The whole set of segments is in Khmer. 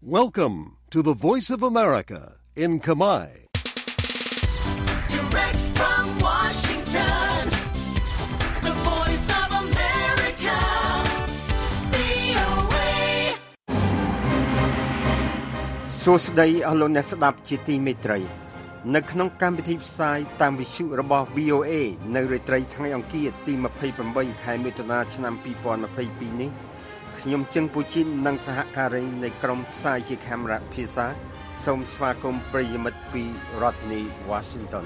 Welcome to the Voice of America in Khmer. Direct from Washington, the Voice of America, VOA. សួស្តីអស់លោកអ្នកស្ដាប់ជាទីមេត្រីនៅក្នុងកម្មវិធីផ្សាយតាមវិទ្យុរបស់ VOA នៅរាត្រីថ្ងៃអង្គារទី28ខែមិថុនាឆ្នាំ2022នេះខ្ញុំជឹងពូជីននិងសហការីនៃក្រុមផ្សាយជាកាមេរ៉ាភាសាសូមស្វាគមន៍ប្រិយមិត្តពីរដ្ឋធានី Washington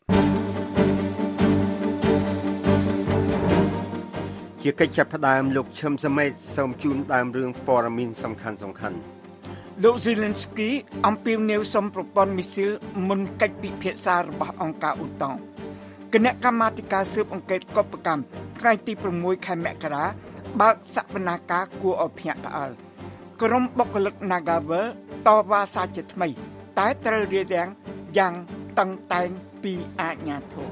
ជាកិច្ចចាប់ផ្ដើមលោកឈឹមសមេតសូមជូនដើមរឿងព័ត៌មានសំខាន់លោក Zelensky អំពាវនាវសុំប្រព័ន្ធមីស៊ីលមុនកិច្ចពិភាក្សារបស់អង្គការឧតុង្គគណៈកម្មាធិការស៊ើបអង្កេតកុបកម្មថ្ងៃទី6ខែមករាបើកសវនាការគួរឲ្យភ្ញាក់ផ្អើលក្រុមបុគ្គលិក Nagavel តវ៉ាសារជាថ្មីតែត្រូវរារាំងយ៉ាងតឹងតែងពីអាជ្ញាធរ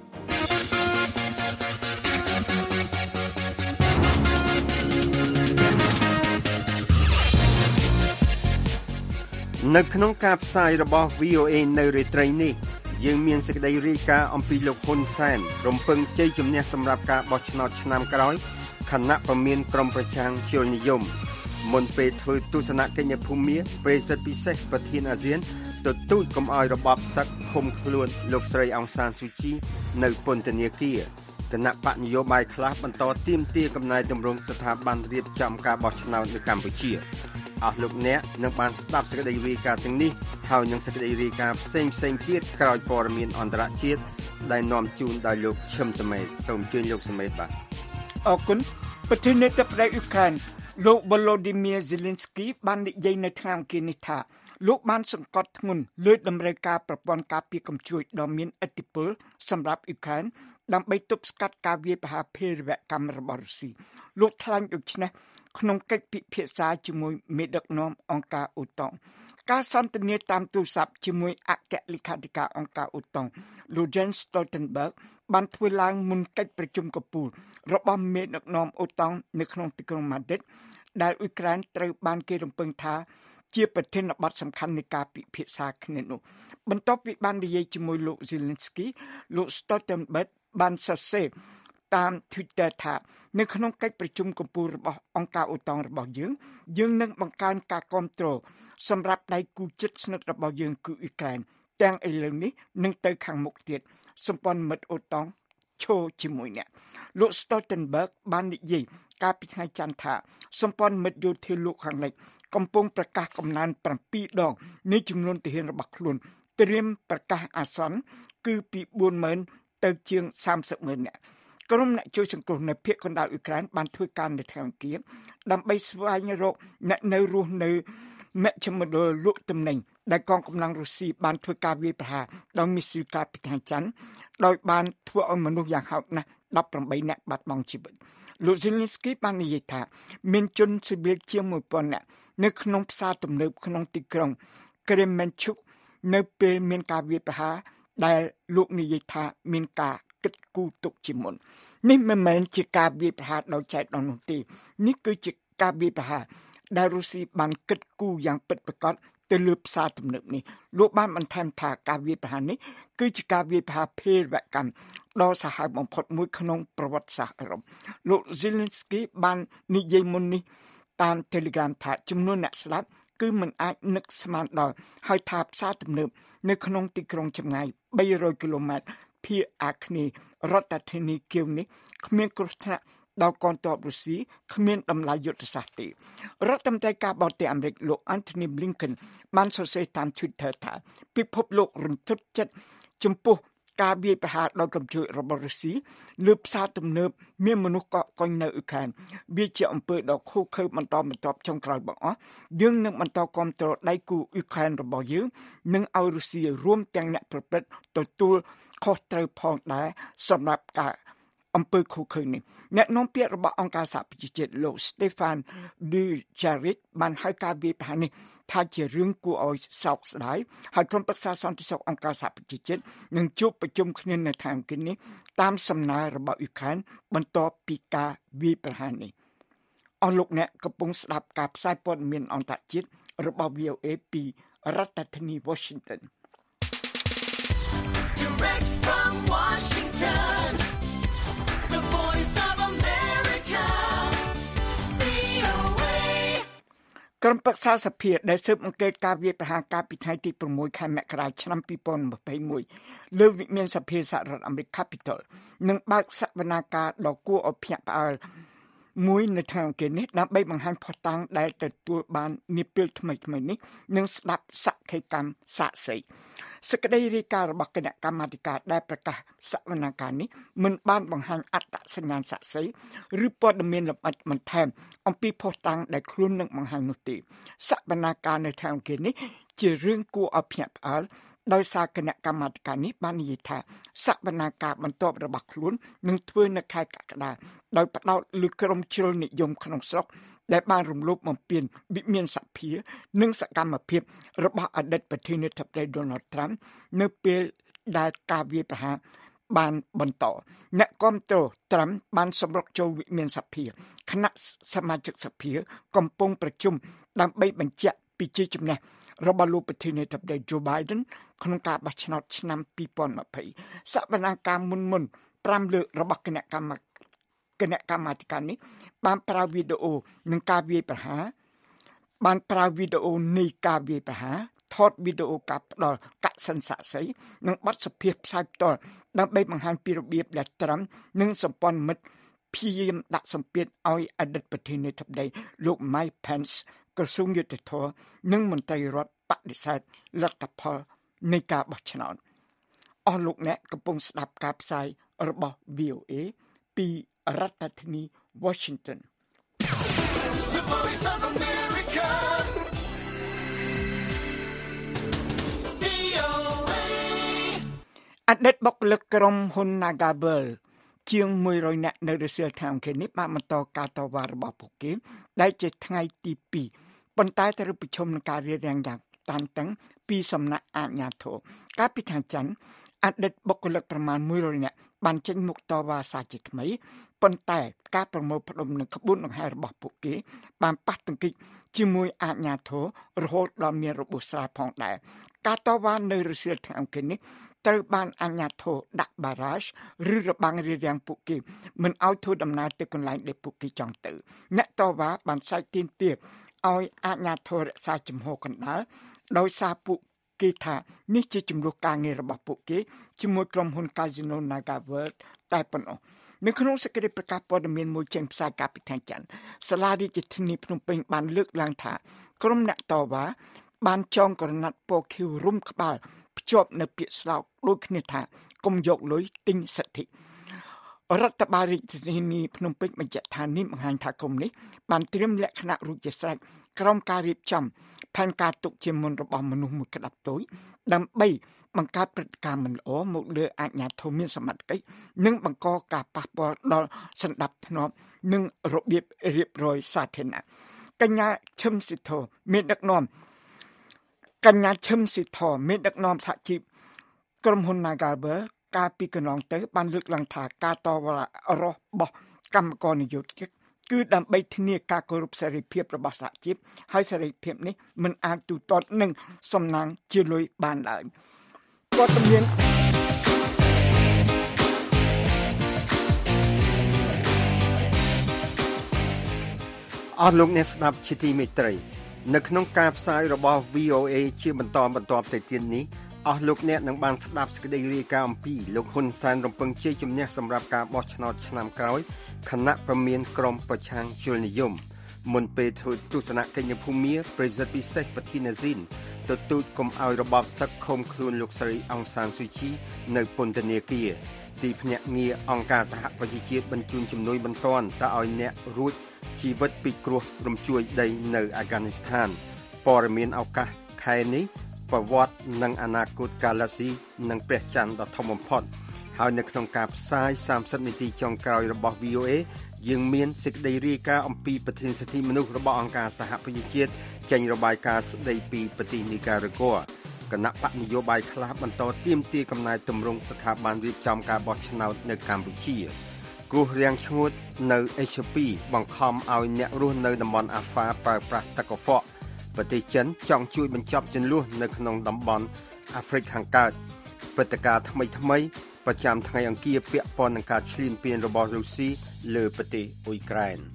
នៅក្នុងការផ្សាយរបស់ VOA នៅរាត្រីនេះយើងមានសេចក្តីរាយការណ៍អំពីលោកហ៊ុនសែនរំពឹងជ័យជំនះសម្រាប់ការបោះឆ្នោតឆ្នាំក្រោយខណៈប្រមានក្រុមប្រឆាំងជលនិយមមុនពេលធ្វើទស្សនកិច្ចនៅភូមាប្រសិទ្ធពិសេសប្រធានអាស៊ានទទូចកុំឲ្យរបបសឹកឃុំខ្លួនលោកស្រីអង្សានស៊ូជីនៅពន្ធនាគារគណៈបកនយោបាយខ្លះបន្តទាមទារកំណែទម្រង់ស្ថាប័នរៀបចំការបោះឆ្នោតនៅកម្ពុជាអស់លោកអ្នកនឹងបានស្ដាប់សេចក្តីរាយការណ៍ទាំងនេះហើយនឹងសេចក្តីរាយការណ៍ផ្សេងទៀតក្រោយព័ត៌មានអន្តរជាតិដែលនាំជូនដោយលោកឈឹមសមេតសូមអញ្ជើញលោកសមេតបាទអរគុណប្រធានាធិបតីអ៊ុយក្រែនលោក Volodymyr Zelensky បាននិយាយនៅថ្ងៃអង្គារនេះថាលោកបានសង្កត់ធ្ងន់លើតម្រូវការប្រព័ន្ធការពារកំជួចដ៏មានឥទ្ធិពលសម្រាប់អ៊ុយក្រែនដើម្បីទប់ស្កាត់ការវាយប្រហារភេរវកម្មរបស់រុស្ស៊ីលោកថ្លែងដូចនេះក្នុងកិច្ចពិភាក្សាជាមួយមេដឹកនាំអង្គការអូតុង្គការសន្ទនាតាមទូរស័ព្ទជាមួយអគ្គលេខាធិការអង្គការអូតុង្គលោក Jens Stoltenberg បានធ្វើឡើងមុនកិច្ចប្រជុំកំពូលរបស់មេដឹកនាំអូតុង្គនៅក្នុងទីក្រុងម៉ាឌ្រីតដែលអ៊ុយក្រែនត្រូវបានគេរំពឹងថាជាប្រធានបទសំខាន់នៃការពិភាក្សាគ្នានោះបន្ទាប់ពីបាននិយាយជាមួយលោក Zelensky លោក Stoltenberg បានសរសេរតាម Twitter ថានៅក្នុងកិច្ចប្រជុំកំពូលរបស់អង្គការអូតុង្គរបស់យើងនឹងបង្កើនការគាំទ្រសម្រាប់ដៃគូជិតស្និទ្ធរបស់យើងគឺអ៊ុយក្រែនទាំងឥឡូវនេះនឹងទៅខាងមុខទៀតសម្ព័ន្ធមិត្តអូតុង្គឈរជាមួយអ្នកលោក Stoltenberg បាននិយាយកាលពីថ្ងៃច័ន្ទថាសម្ព័ន្ធមិត្តយោធាលោកខាងលិចកំពុងប្រកាសកំណើន7ដងនៃចំនួនទាហានរបស់ខ្លួនត្រៀមប្រកាសអាសន្នគឺពី 40,000 ទៅជាង 30,000 នាក់ក្រុមអ្នកជួយសង្គ្រោះនៅភូមិកណ្ដាលអ៊ុយក្រែនបានធ្វើការនៅថ្ងៃអង្គារដើម្បីស្វែងរកអ្នកនៅរស់នៅមជ្ឈមណ្ឌលលក់ទំនិញដែលកងកម្លាំងរុស្ស៊ីបានធ្វើការវាយប្រហារដោយមីស៊ីលកាលពីថ្ងៃច័ន្ទដោយបានធ្វើឲ្យមនុស្សយ៉ាងហោចណាស់18នាក់បាត់បង់ជីវិតលោក Zelensky បាននិយាយថាមានជនស៊ីវិលជាង 1,000 នាក់នៅក្នុងផ្សារទំនើបក្នុងទីក្រុង Kremenchuk នៅពេលមានការវាយប្រហារដែលលោកនិយាយថាមានការគិតគូរទុកជាមុននេះមិនមែនជាការវាយប្រហារដោយចែកដល់នោះទេនេះគឺជាការវាយប្រហារដែលរុស្ស៊ីបានគិតគូរយ៉ាងពិតប្រាកដទៅលើផ្សារទំនើបនេះលោកបានបន្ថែមថាការវាយប្រហារនេះគឺជាការវាយប្រហារភេរវកម្មដ៏សាហាវបំផុតមួយក្នុងប្រវត្តិសាស្ត្រអឺរ៉ុបលោក Zelensky បាននិយាយមុននេះតាម Telegram ថាចំនួនអ្នកស្លាប់គឺមិនអាចនឹកស្មានដល់ហើយថាផ្សារទំនើបនៅក្នុងទីក្រុងចម្ងាយ300គីឡូម៉ែត្រភាគអាគ្នេយ៍រដ្ឋធានីគៀវនេះគ្មានគ្រោះថ្នាក់ដល់កងទ័ពរុស្ស៊ីគ្មានតម្លៃយុទ្ធសាស្ត្រទេរដ្ឋមន្ត្រីការបរទេសអាមេរិកលោក Antony Blinken បានសរសេរតាម Twitter ថាពិភពលោករន្ធត់ចិត្តចំពោះការវាយប្រហារដោយកំជួចរបស់រុស្ស៊ីលើផ្សារទំនើបមានមនុស្សកកកុញនៅអ៊ុយក្រែនវាជាអំពើដ៏ឃោរឃៅបន្តបន្ទាប់ចុងក្រោយបងអស់យើងនឹងបន្តគាំទ្រដៃគូអ៊ុយក្រែនរបស់យើងនិងឲ្យរុស្ស៊ីរួមទាំងអ្នកប្រព្រឹត្តទទួលខុសត្រូវផងដែរសម្រាប់ការអំពើឃោរឃៅនេះអ្នកនាំពាក្យរបស់អង្គការសហប្រជាជាតិលោក Stefan Dujarric បានហៅការវាយប្រហារនេះថាជារឿងគួរឲ្យសោកស្ដាយហើយក្រុមប្រឹក្សាសន្តិសុខអង្គការសហប្រជាជាតិនឹងជួបប្រជុំគ្នានៅថ្ងៃអង្គារនេះតាមសំណើរបស់អ៊ុយក្រែនបន្ទាប់ពីការវាយប្រហារនេះអស់លោកអ្នកកំពុងស្ដាប់ការផ្សាយព័ត៌មានអន្តរជាតិរបស់ VOA ពីរដ្ឋធានី Washington Direct from Washington, the voice of America, VOA. ក្រុមប្រឹក្សាសភាដែលស៊ើបអង្កេតការវាយប្រហារកាលពីថ្ងៃទី6ខែមករាឆ្នាំ2021លើវិមានសភាសហរដ្ឋអាមេរិក Capitol នឹងបើកសវនាការដ៏គួរឲ្យភ្ញាក់ផ្អើលមួយនៅថ្ងៃអង្គារនេះដើម្បីបង្ហាញភស្តុតាងដែលទទួលបាននាពេលថ្មីៗនេះនិងស្ដាប់សក្ខីកម្មសាក្សីសេចក្តីរាយការណ៍របស់គណៈកម្មាធិការដែលប្រកាសសវនាការនេះមិនបានបង្ហាញអត្តសញ្ញាណសាក្សីឬព័ត៌មានលម្អិតបន្ថែមអំពីភស្តុតាងដែលខ្លួននឹងបង្ហាញនោះទេសវនាការនៅថ្ងៃអង្គារនេះជារឿងគួរឲ្យភ្ញាក់ផ្អើលដោយសារគណៈកម្មាធិការនេះបាននិយាយថាសវនាការបន្ទាប់របស់ខ្លួននឹងធ្វើនៅខែកក្កដាដោយផ្ដោតលើក្រុមជ្រុលនិយមក្នុងស្រុកដែលបានរំលោភបំពានវិមានសភានិងសកម្មភាពរបស់អតីតប្រធានាធិបតី Donald Trump នៅពេលដែលការវាយប្រហារបានបន្តអ្នកគាំទ្រ Trump បានសម្រុកចូលវិមានសភាគណៈសមាជិកសភាកំពុងប្រជុំដើម្បីបញ្ជាក់ពីជ័យជំនះរបស់លោកប្រធានាធិបតី Joe Biden ក្នុងការបោះឆ្នោតឆ្នាំ2020សវនាការមុន5លើករបស់គណៈកម្មាធិការនេះបានប្រើវីដេអូនឹងការវាយប្រហារបានប្រើវីដេអូនៃការវាយប្រហារថតវីដេអូការផ្ដល់កសិនសាក់សីនិងបទសម្ភាសន៍ផ្សាយផ្ទាល់ដើម្បីបង្ហាញពីរបៀបដែលត្រាំនិងសម្ព័ន្ធមិត្តព្យាយាមដាក់សម្ពាធឲ្យអតីតប្រធានាធិបតីលោក Mike Pence ក្រសួងយុតិធធម៌និងមន្ត្រីរដ្ឋបដិសេធលទ្ធផលនៃការបោះឆ្នោតអស់លោកអ្នកកំពុងស្ដាប់ការផ្សាយរបស់ VOA ពីរដ្ឋធានី Washington The voice of America, VOA. អតីតបុគ្គលិកក្រុមហ៊ុន Nagavel ជាង100នាក់នៅរសៀលថ្ងៃអង្គារនេះបានបន្តការតវ៉ារបស់ពួកគេដែលជាថ្ងៃទី2ប៉ុន្តែត្រូវប្រឈមនឹងការរារាំងយ៉ាងតានតឹងពីសំណាក់អាជ្ញាធរកាលពីថ្ងៃច័ន្ទអតីតបុគ្គលិកប្រមាណ100នាក់បានចេញមុខតវ៉ាសារជាថ្មីប៉ុន្តែការប្រមូលផ្ដុំនឹងក្បួនដង្ហែរបស់ពួកគេបានប៉ះទង្គិចជាមួយអាជ្ញាធររហូតដល់មានរបួសស្រាលផងដែរការតវ៉ានៅរសៀលថ្ងៃអង្គារនេះត្រូវបានអាជ្ញាធរដាក់បារ៉ាសឬរបាំងរារាំងពួកគេមិនឲ្យធ្វើដំណើរទៅកន្លែងដែលពួកគេចង់ទៅអ្នកតវ៉ាបានសាច់ទាមទារឲ្យអាជ្ញាធររក្សាជំហរកណ្ដាលដោយសារពួកគេថានេះជាចំនួនការងាររបស់ពួកគេជាមួយក្រុមហ៊ុន Casino Nagavel តែប៉ុណ្ណោះនៅក្នុងសេចក្តីប្រកាសព័ត៌មានមួយចេញផ្សាយកាលពីថ្ងៃច័ន្ទសាលារាជធានីភ្នំពេញបានលើកឡើងថាក្រុមអ្នកតវ៉ាបានចងក្រណាត់ពណ៌ខៀវរុំក្បាលភ្ជាប់នៅពាក្យស្លោកដូចគ្នាថាកុំយកលុយទិញសិទ្ធិរដ្ឋបាលរាជធានីភ្នំពេញបញ្ជាក់ថានេះបង្ហាញថាក្រុមនេះបានត្រៀមលក្ខណៈរួចជាស្រេចក្រោមការរៀបចំផែនការទុកជាមុនរបស់មនុស្សមួយក្តាប់តូចដើម្បីបង្កើតព្រឹត្តិការណ៍មិនល្អមកលើអាជ្ញាធរមានសមត្ថកិច្ចនិងបង្កការប៉ះពាល់ដល់សន្តិភាពនិងរបៀបរៀបរយសាធារណៈកញ្ញាឈឹមស៊ីធមានដឹកនាំសហជីពក្រុមហ៊ុន Nagavel កាលពីកន្លងទៅបានលើកឡើងថាការតវ៉ារបស់កម្មករនិយោជិតគឺដើម្បីធានាការគោរពសេរីភាពរបស់សហជីពហើយសេរីភាពនេះមិនអាចទូទាត់នឹងសំណាងជាលុយបានឡើយព័ត៌មានអស់លោកអ្នកស្ដាប់ជាទីមេត្រីនៅក្នុងការផ្សាយរបស់ VOA ជាបន្តទៅទៀតនេះអស់លោកអ្នកនឹងបានស្ដាប់សេចក្តីរាយការណ៍អំពីលោកហ៊ុនសែនរំពឹងជ័យជំនះសម្រាប់ការបោះឆ្នោតឆ្នាំក្រោយគណៈប្រមានក្រុមប្រឆាំងជលនិយមមុនពេលធ្វើទស្សនកិច្ចនៅភូមាប្រសិទ្ធពិសេសប្រធានាស៊ីនទទូចកុំឲ្យរបបសឹកឃុំខ្លួនលោកស្រីអង្សានស៊ូជីនៅពន្ធនាគារទីភ្នាក់ងារអង្គការសហប្រជាជាតិបញ្ជូនជំនួយបន្ទាន់ទៅឲ្យអ្នករួចជីវិតពីគ្រោះរំជួយដីនៅអាហ្គានីស្ថានព័ត៌មានឱកាសខែនេះប្រវត្តិនិងអនាគត Galaxy និងព្រះច័ន្ទដ៏ធំបំផុតហើយនៅក្នុងការផ្សាយ30នាទីចុងក្រោយរបស់ VOA យើងមានសេចក្តីរាយការណ៍អំពីប្រធានសិទ្ធិមនុស្សរបស់អង្គការសហប្រជាជាតិចេញរបាយការណ៍ស្តីពីប្រទេសនីការ៉ាហ្គួគណៈបកនយោបាយខ្លះបន្តទាមទារកំណែទម្រង់ស្ថាប័នរៀបចំការបោះឆ្នោតនៅកម្ពុជាគគ្រោះរាំងឈ្ងួតនៅអេត្យូពីបង្ខំឲ្យអ្នករស់នៅតំបន់អាហ្វាប្រើប្រាស់ទឹកកខ្វក់ប្រទេសចិនចង់ជួយបញ្ចប់ជម្លោះនៅក្នុងតំបន់អាហ្វ្រិកខាងកើតព្រឹត្តិការណ៍ថ្មីប្រចាំថ្ងៃអង្គារពាក់ព័ន្ធនឹងការឈ្លានពានរបស់រុស្ស៊ីលើប្រទេសអ៊ុយក្រែន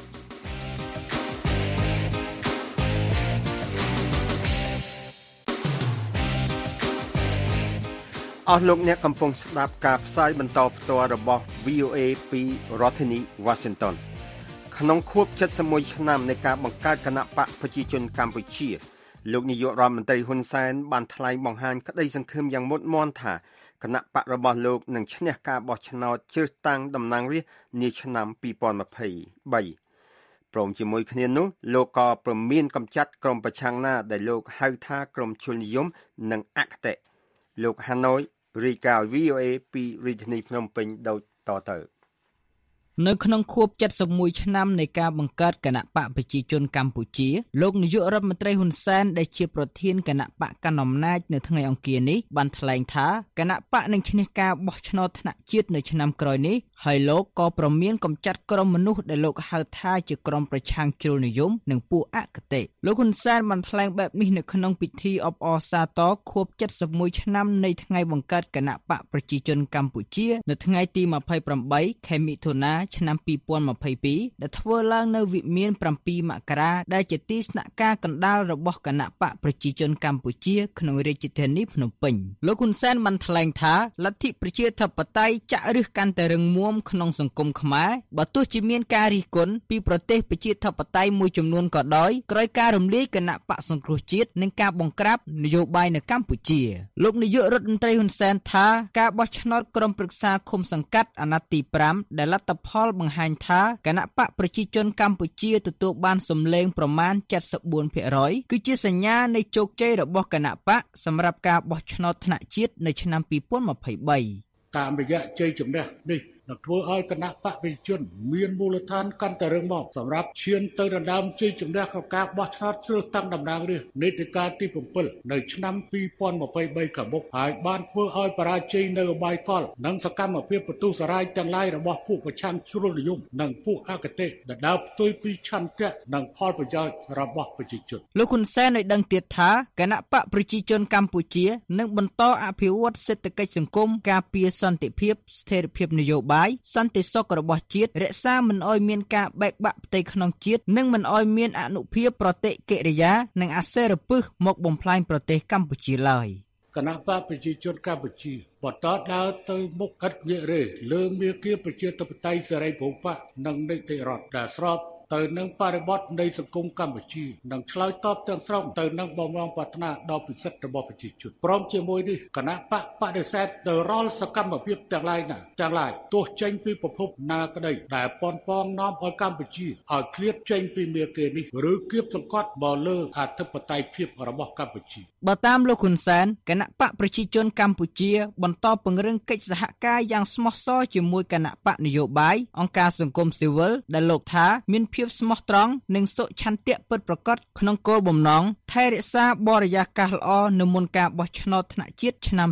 អស់លោកអ្នកកំពុងស្ដាប់ការផ្សាយបន្តផ្ទាល់របស់ VOA ពីរដ្ឋធានី Washington ក្នុងខួប71ឆ្នាំនៃការបង្កើតគណបក្សប្រជាជនកម្ពុជាលោកនាយករដ្ឋមន្ត្រីហ៊ុនសែនបានថ្លែងបង្ហាញក្តីសង្ឃឹមយ៉ាងមុតមាំថាគណបក្សរបស់លោកនឹងឈ្នះការបោះឆ្នោតជ្រើសតាំងតំណាងរាស្ត្រនាឆ្នាំ2023ព្រមជាមួយគ្នានោះលោកក៏ព្រមានកម្ចាត់ក្រុមប្រឆាំងណាដែលលោកហៅថាក្រុមជលនិយមនិងអគតិលោកហាណូយរីកា VOA ពីរាជធានីភ្នំពេញដូចតទៅនៅក្នុងខួប71ឆ្នាំនៃការបង្កើតគណបក្សប្រជាជនកម្ពុជាលោកនាយករដ្ឋមន្ត្រីហ៊ុនសែនដែលជាប្រធានគណបក្សកណ្ដាលអំណាចនៅថ្ងៃអង្គារនេះបានថ្លែងថាគណបក្សនឹងឈ្នះការបោះឆ្នោតថ្នាក់ជាតិនៅឆ្នាំក្រោយនេះហើយលោកក៏ព្រមានកម្ចាត់ក្រុមមនុស្សដែលលោកហៅថាជាក្រុមប្រឆាំងជ្រុលនិយមនិងពួកអគតិលោកហ៊ុនសែនបានថ្លែងបែបនេះនៅក្នុងពិធីអបអរសាទរខួប71ឆ្នាំនៃថ្ងៃបង្កើតគណបក្សប្រជាជនកម្ពុជានៅថ្ងៃទី28ខែមិថុនាឆ្នាំ2022ដែលធ្វើឡើងនៅវិមាន7មករាដែលជាទីស្នាក់ការកណ្ដាលរបស់គណបក្សប្រជាជនកម្ពុជាក្នុងរាជធានីភ្នំពេញលោកហ៊ុនសែនបានថ្លែងថាលទ្ធិប្រជាធិបតេយ្យចាក់ឫសកាន់តែរឹងមាំក្នុងសង្គមខ្មែរបើទោះជាមានការរិះគន់ពីប្រទេសប្រជាធិបតេយ្យមួយចំនួនក៏ដោយក្រោយការរំលាយគណបក្សសង្គ្រោះជាតិនិងការបង្ក្រាបនយោបាយនៅកម្ពុជាលោកនាយករដ្ឋមន្ត្រីហ៊ុនសែនថាការបោះឆ្នោតក្រុមប្រឹក្សាឃុំសង្កាត់អាណត្តិទី5ដែលលទ្ធផលបង្ហាញថាគណបក្សប្រជាជនកម្ពុជាទទួលបានសម្លេងប្រមាណ 74% គឺជាសញ្ញានៃជោគជ័យរបស់គណបក្សសម្រាប់ការបោះឆ្នោតថ្នាក់ជាតិនៅឆ្នាំ2023 តាមរយៈជ័យជំនះនេះនឹងធ្វើឲ្យគណៈបកប្រជាជនមានមូលដ្ឋានកាន់តែរឹងមាំសម្រាប់ឈានទៅដណ្ដើមជ័យជំនះក្នុងការបោះឆ្នោតជ្រើសតាំងតំណាងរាស្ត្រនីតិកាលទី7នៅឆ្នាំ2023ខាងមុខហើយបានធ្វើឲ្យបរាជ័យនៅអបាយកលនិងសកម្មភាពបន្ទុះសារាយទាំងឡាយរបស់ពួកប្រឆាំងជ្រុលនិយមនិងពួកអគតិដែលដើរផ្ទុយពីឆន្ទៈនិងផលប្រយោជន៍របស់ប្រជាជនលោកហ៊ុនសែនបានដឹងទៀតថាគណៈបកប្រជាជនកម្ពុជានឹងបន្តអភិវឌ្ឍសេដ្ឋកិច្ចសង្គមការពារសន្តិភាពស្ថិរភាពនយោបាយសន្តិសុខរបស់ជាតិរក្សាមិនឲ្យមានការបែកបាក់ផ្ទៃក្នុងជាតិនិងមិនឲ្យមានអនុភាពប្រតិកិរិយានិងអាសេរពិសមកបំផ្លាញប្រទេសកម្ពុជាឡើយគណៈបកប្រជាជនកម្ពុជាបន្តដើរទៅមុខឥតងាករេលើមាគ៌ាប្រជាធិបតេយ្យសេរីភូមិបកនិងនីតិរដ្ឋដែលស្របទៅនឹងបរិបទនៃសង្គមកម្ពុជានិងឆ្លើយតបទាំងស្រុងទៅនឹងបំណងប្រាថ្នាដ៏ពិសិដ្ឋរបស់ប្រជាជនព្រមជាមួយនេះគណៈបកបដិសេធទៅរាល់សកម្មភាពទាំងឡាយទោះចេញពីប្រភពណាក្តីដែលប៉ុនប៉ងនាំឲ្យកម្ពុជាឲ្យឃ្លាតចេញពីមាគ៌ានេះឬគៀបសង្កត់មកលើអធិបតេយ្យភាពរបស់កម្ពុជាបើតាមលោកហ៊ុនសែនគណៈបកប្រជាជនកម្ពុជាបន្តពង្រឹងកិច្ចសហការយ៉ាងស្មោះសរជាមួយគណៈបកនយោបាយអង្គការសង្គមស៊ីវិលដែលលោកថាមានភាពស្មោះត្រង់និងសុឆន្ទៈពិតប្រាកដក្នុងគោលបំណងថែរក្សាបរិយាកាសល្អនៅមុនការបោះឆ្នោតថ្នាក់ជាតិឆ្នាំ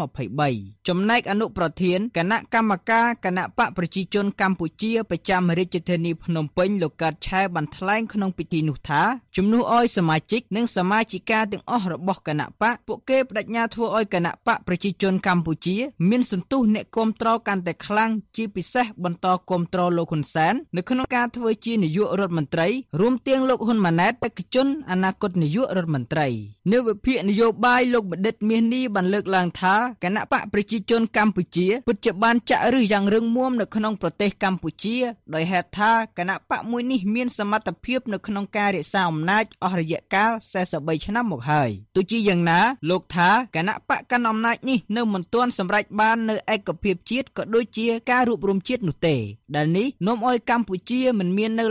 2023ចំណែកអនុប្រធានគណៈកម្មការគណៈបកប្រជាជនកម្ពុជាប្រចាំរាជធានីភ្នំពេញលោកកើតឆែបានថ្លែងក្នុងពិធីនោះថាជំនួសឲ្យសមាជិកនិងសមាជិកាទាំងអស់របស់គណៈបកពួកគេបដិញ្ញាធ្វើឲ្យគណៈបកប្រជាជនកម្ពុជាមានសន្ទុះអ្នកគាំទ្រកាន់តែខ្លាំងជាពិសេសបន្តគាំទ្រលោកហ៊ុនសែននៅក្នុងការធ្វើជានាយករដ្ឋមន្ត្រីរួមទាំងលោកហ៊ុនម៉ាណែតបេក្ខជនអនាគតនាយករដ្ឋមន្ត្រីនៅវិភាគនយោបាយលោកបណ្ឌិតមាសនេះបានលើកឡើងថាគណៈបកប្រជាជនកម្ពុជាពិតជាបានចាក់ឫសយ៉ាងរឹងមាំនៅក្នុងប្រទេសកម្ពុជាដោយហេតុថាគណៈបកមួយនេះមានសមត្ថភាពនៅក្នុងការរក្សាអំណាចអស់រយៈកាល43ឆ្នាំមកហើយទោះជាយ៉ាងណាលោកថាគណៈបកកាន់អំណាចនេះនៅមិនទាន់សម្រេចបាននៅឯកភាពជាតិក៏ដូចជាការរួបរวมជាតិនោះទេដែលនេះនាំឲ្យកម្ពុជាមិនមាននៅ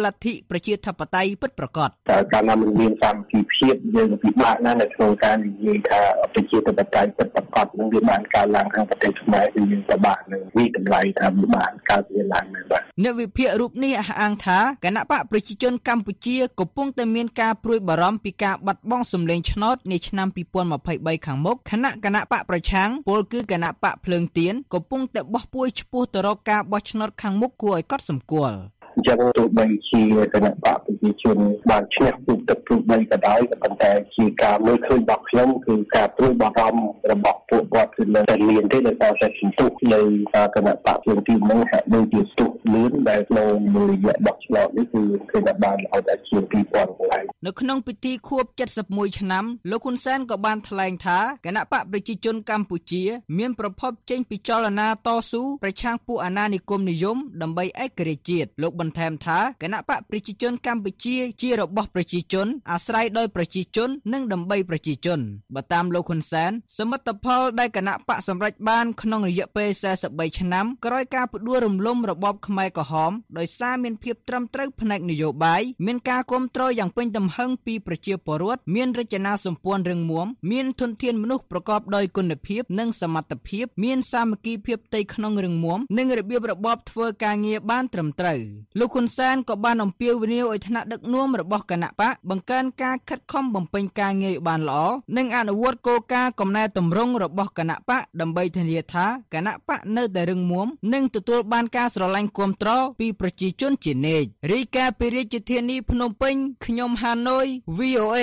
លទ្ធិប្រជាធិបតេយ្យពិតប្រាកដកាលណាមិនមានសាមគ្គីភាពយើងពិបាកណាស់នៅក្នុងការនិយាយថាប្រជាធិបតេយ្យពិតប្រាកដនឹងវាបានកើតឡើងក្នុងប្រទេសខ្មែរគឺយើងពិបាកនឹងវិតម្លៃថាវាបានកើតឡើងមែនបាទអ្នកវិភាគរូបនេះអះអាងថាគណៈបកប្រជាជនកម្ពុជាកំពុងតែមានការព្រួយបារម្ភពីការបាត់បង់សម្លេងឆ្នោតនាឆ្នាំ2023ខាងមុខខណៈគណៈបកប្រឆាំងពលគឺគណៈបកភ្លើងទៀនកំពុងតែបោះពួយឆ្ពោះទៅរកការបោះឆ្នោតខាងមុខគួរឲ្យកត់សម្គាល់ចឹងទោះបីជាគណៈបកប្រជាជនបានឈ្នះទូទឹកទូបីក៏ដោយក៏ប៉ុន្តែជាការមើលឃើញរបស់ខ្ញុំគឺការព្រួយបារម្ភរបស់ពួកគាត់គឺនៅតែមានទេដោយសារតែសន្ទុះនៃគណៈបកភ្លើងទៀននឹងហាក់ដូចជាស្ទុះលឿនដែលក្នុងមួយរយៈបោះឆ្នោតនេះគឺឃើញថាបានឲ្យតែជា2000កន្លែងនៅក្នុងពិធីខួប71ឆ្នាំលោកហ៊ុនសែនក៏បានថ្លែងថាគណៈបកប្រជាជនកម្ពុជាមានប្រភពចេញពីចលនាតស៊ូប្រឆាំងពួកអាណានិគមនិយមដើម្បីឯករាជ្យជាតិលោកបន្ថែមថាគណៈបកប្រជាជនកម្ពុជាជារបស់ប្រជាជនអាស្រ័យដោយប្រជាជននិងដើម្បីប្រជាជនបើតាមលោកហ៊ុនសែនសមិទ្ធផលដែលគណៈបកសម្រេចបានក្នុងរយៈពេល43ឆ្នាំក្រោយការផ្ដួលរំលំរបបខ្មែរក្រហមដោយសារមានភាពត្រឹមត្រូវផ្នែកនយោបាយមានការគាំទ្រយ៉ាងពេញទំហឹងពីប្រជាពលរដ្ឋមានរចនាសម្ព័ន្ធរឹងមាំមានធនធានមនុស្សប្រកបដោយគុណភាពនិងសមត្ថភាពមានសាមគ្គីភាពផ្ទៃក្នុងរឹងមាំនិងរបៀបរបបធ្វើការងារបានត្រឹមត្រូវលោកហ៊ុនសែនក៏បានអំពាវនាវឲ្យថ្នាក់ដឹកនាំរបស់គណៈបកបង្កើនការខិតខំបំពេញការងារឲ្យបានល្អនិងអនុវត្តគោលការណ៍កំណែទម្រង់របស់គណៈបកដើម្បីធានាថាគណៈបកនៅតែរឹងមាំនិងទទួលបានការស្រឡាញ់គាំទ្រពីប្រជាជនជានិច្ចរាយការណ៍ពីរាជធានីភ្នំពេញខ្ញុំហាណូយ VOA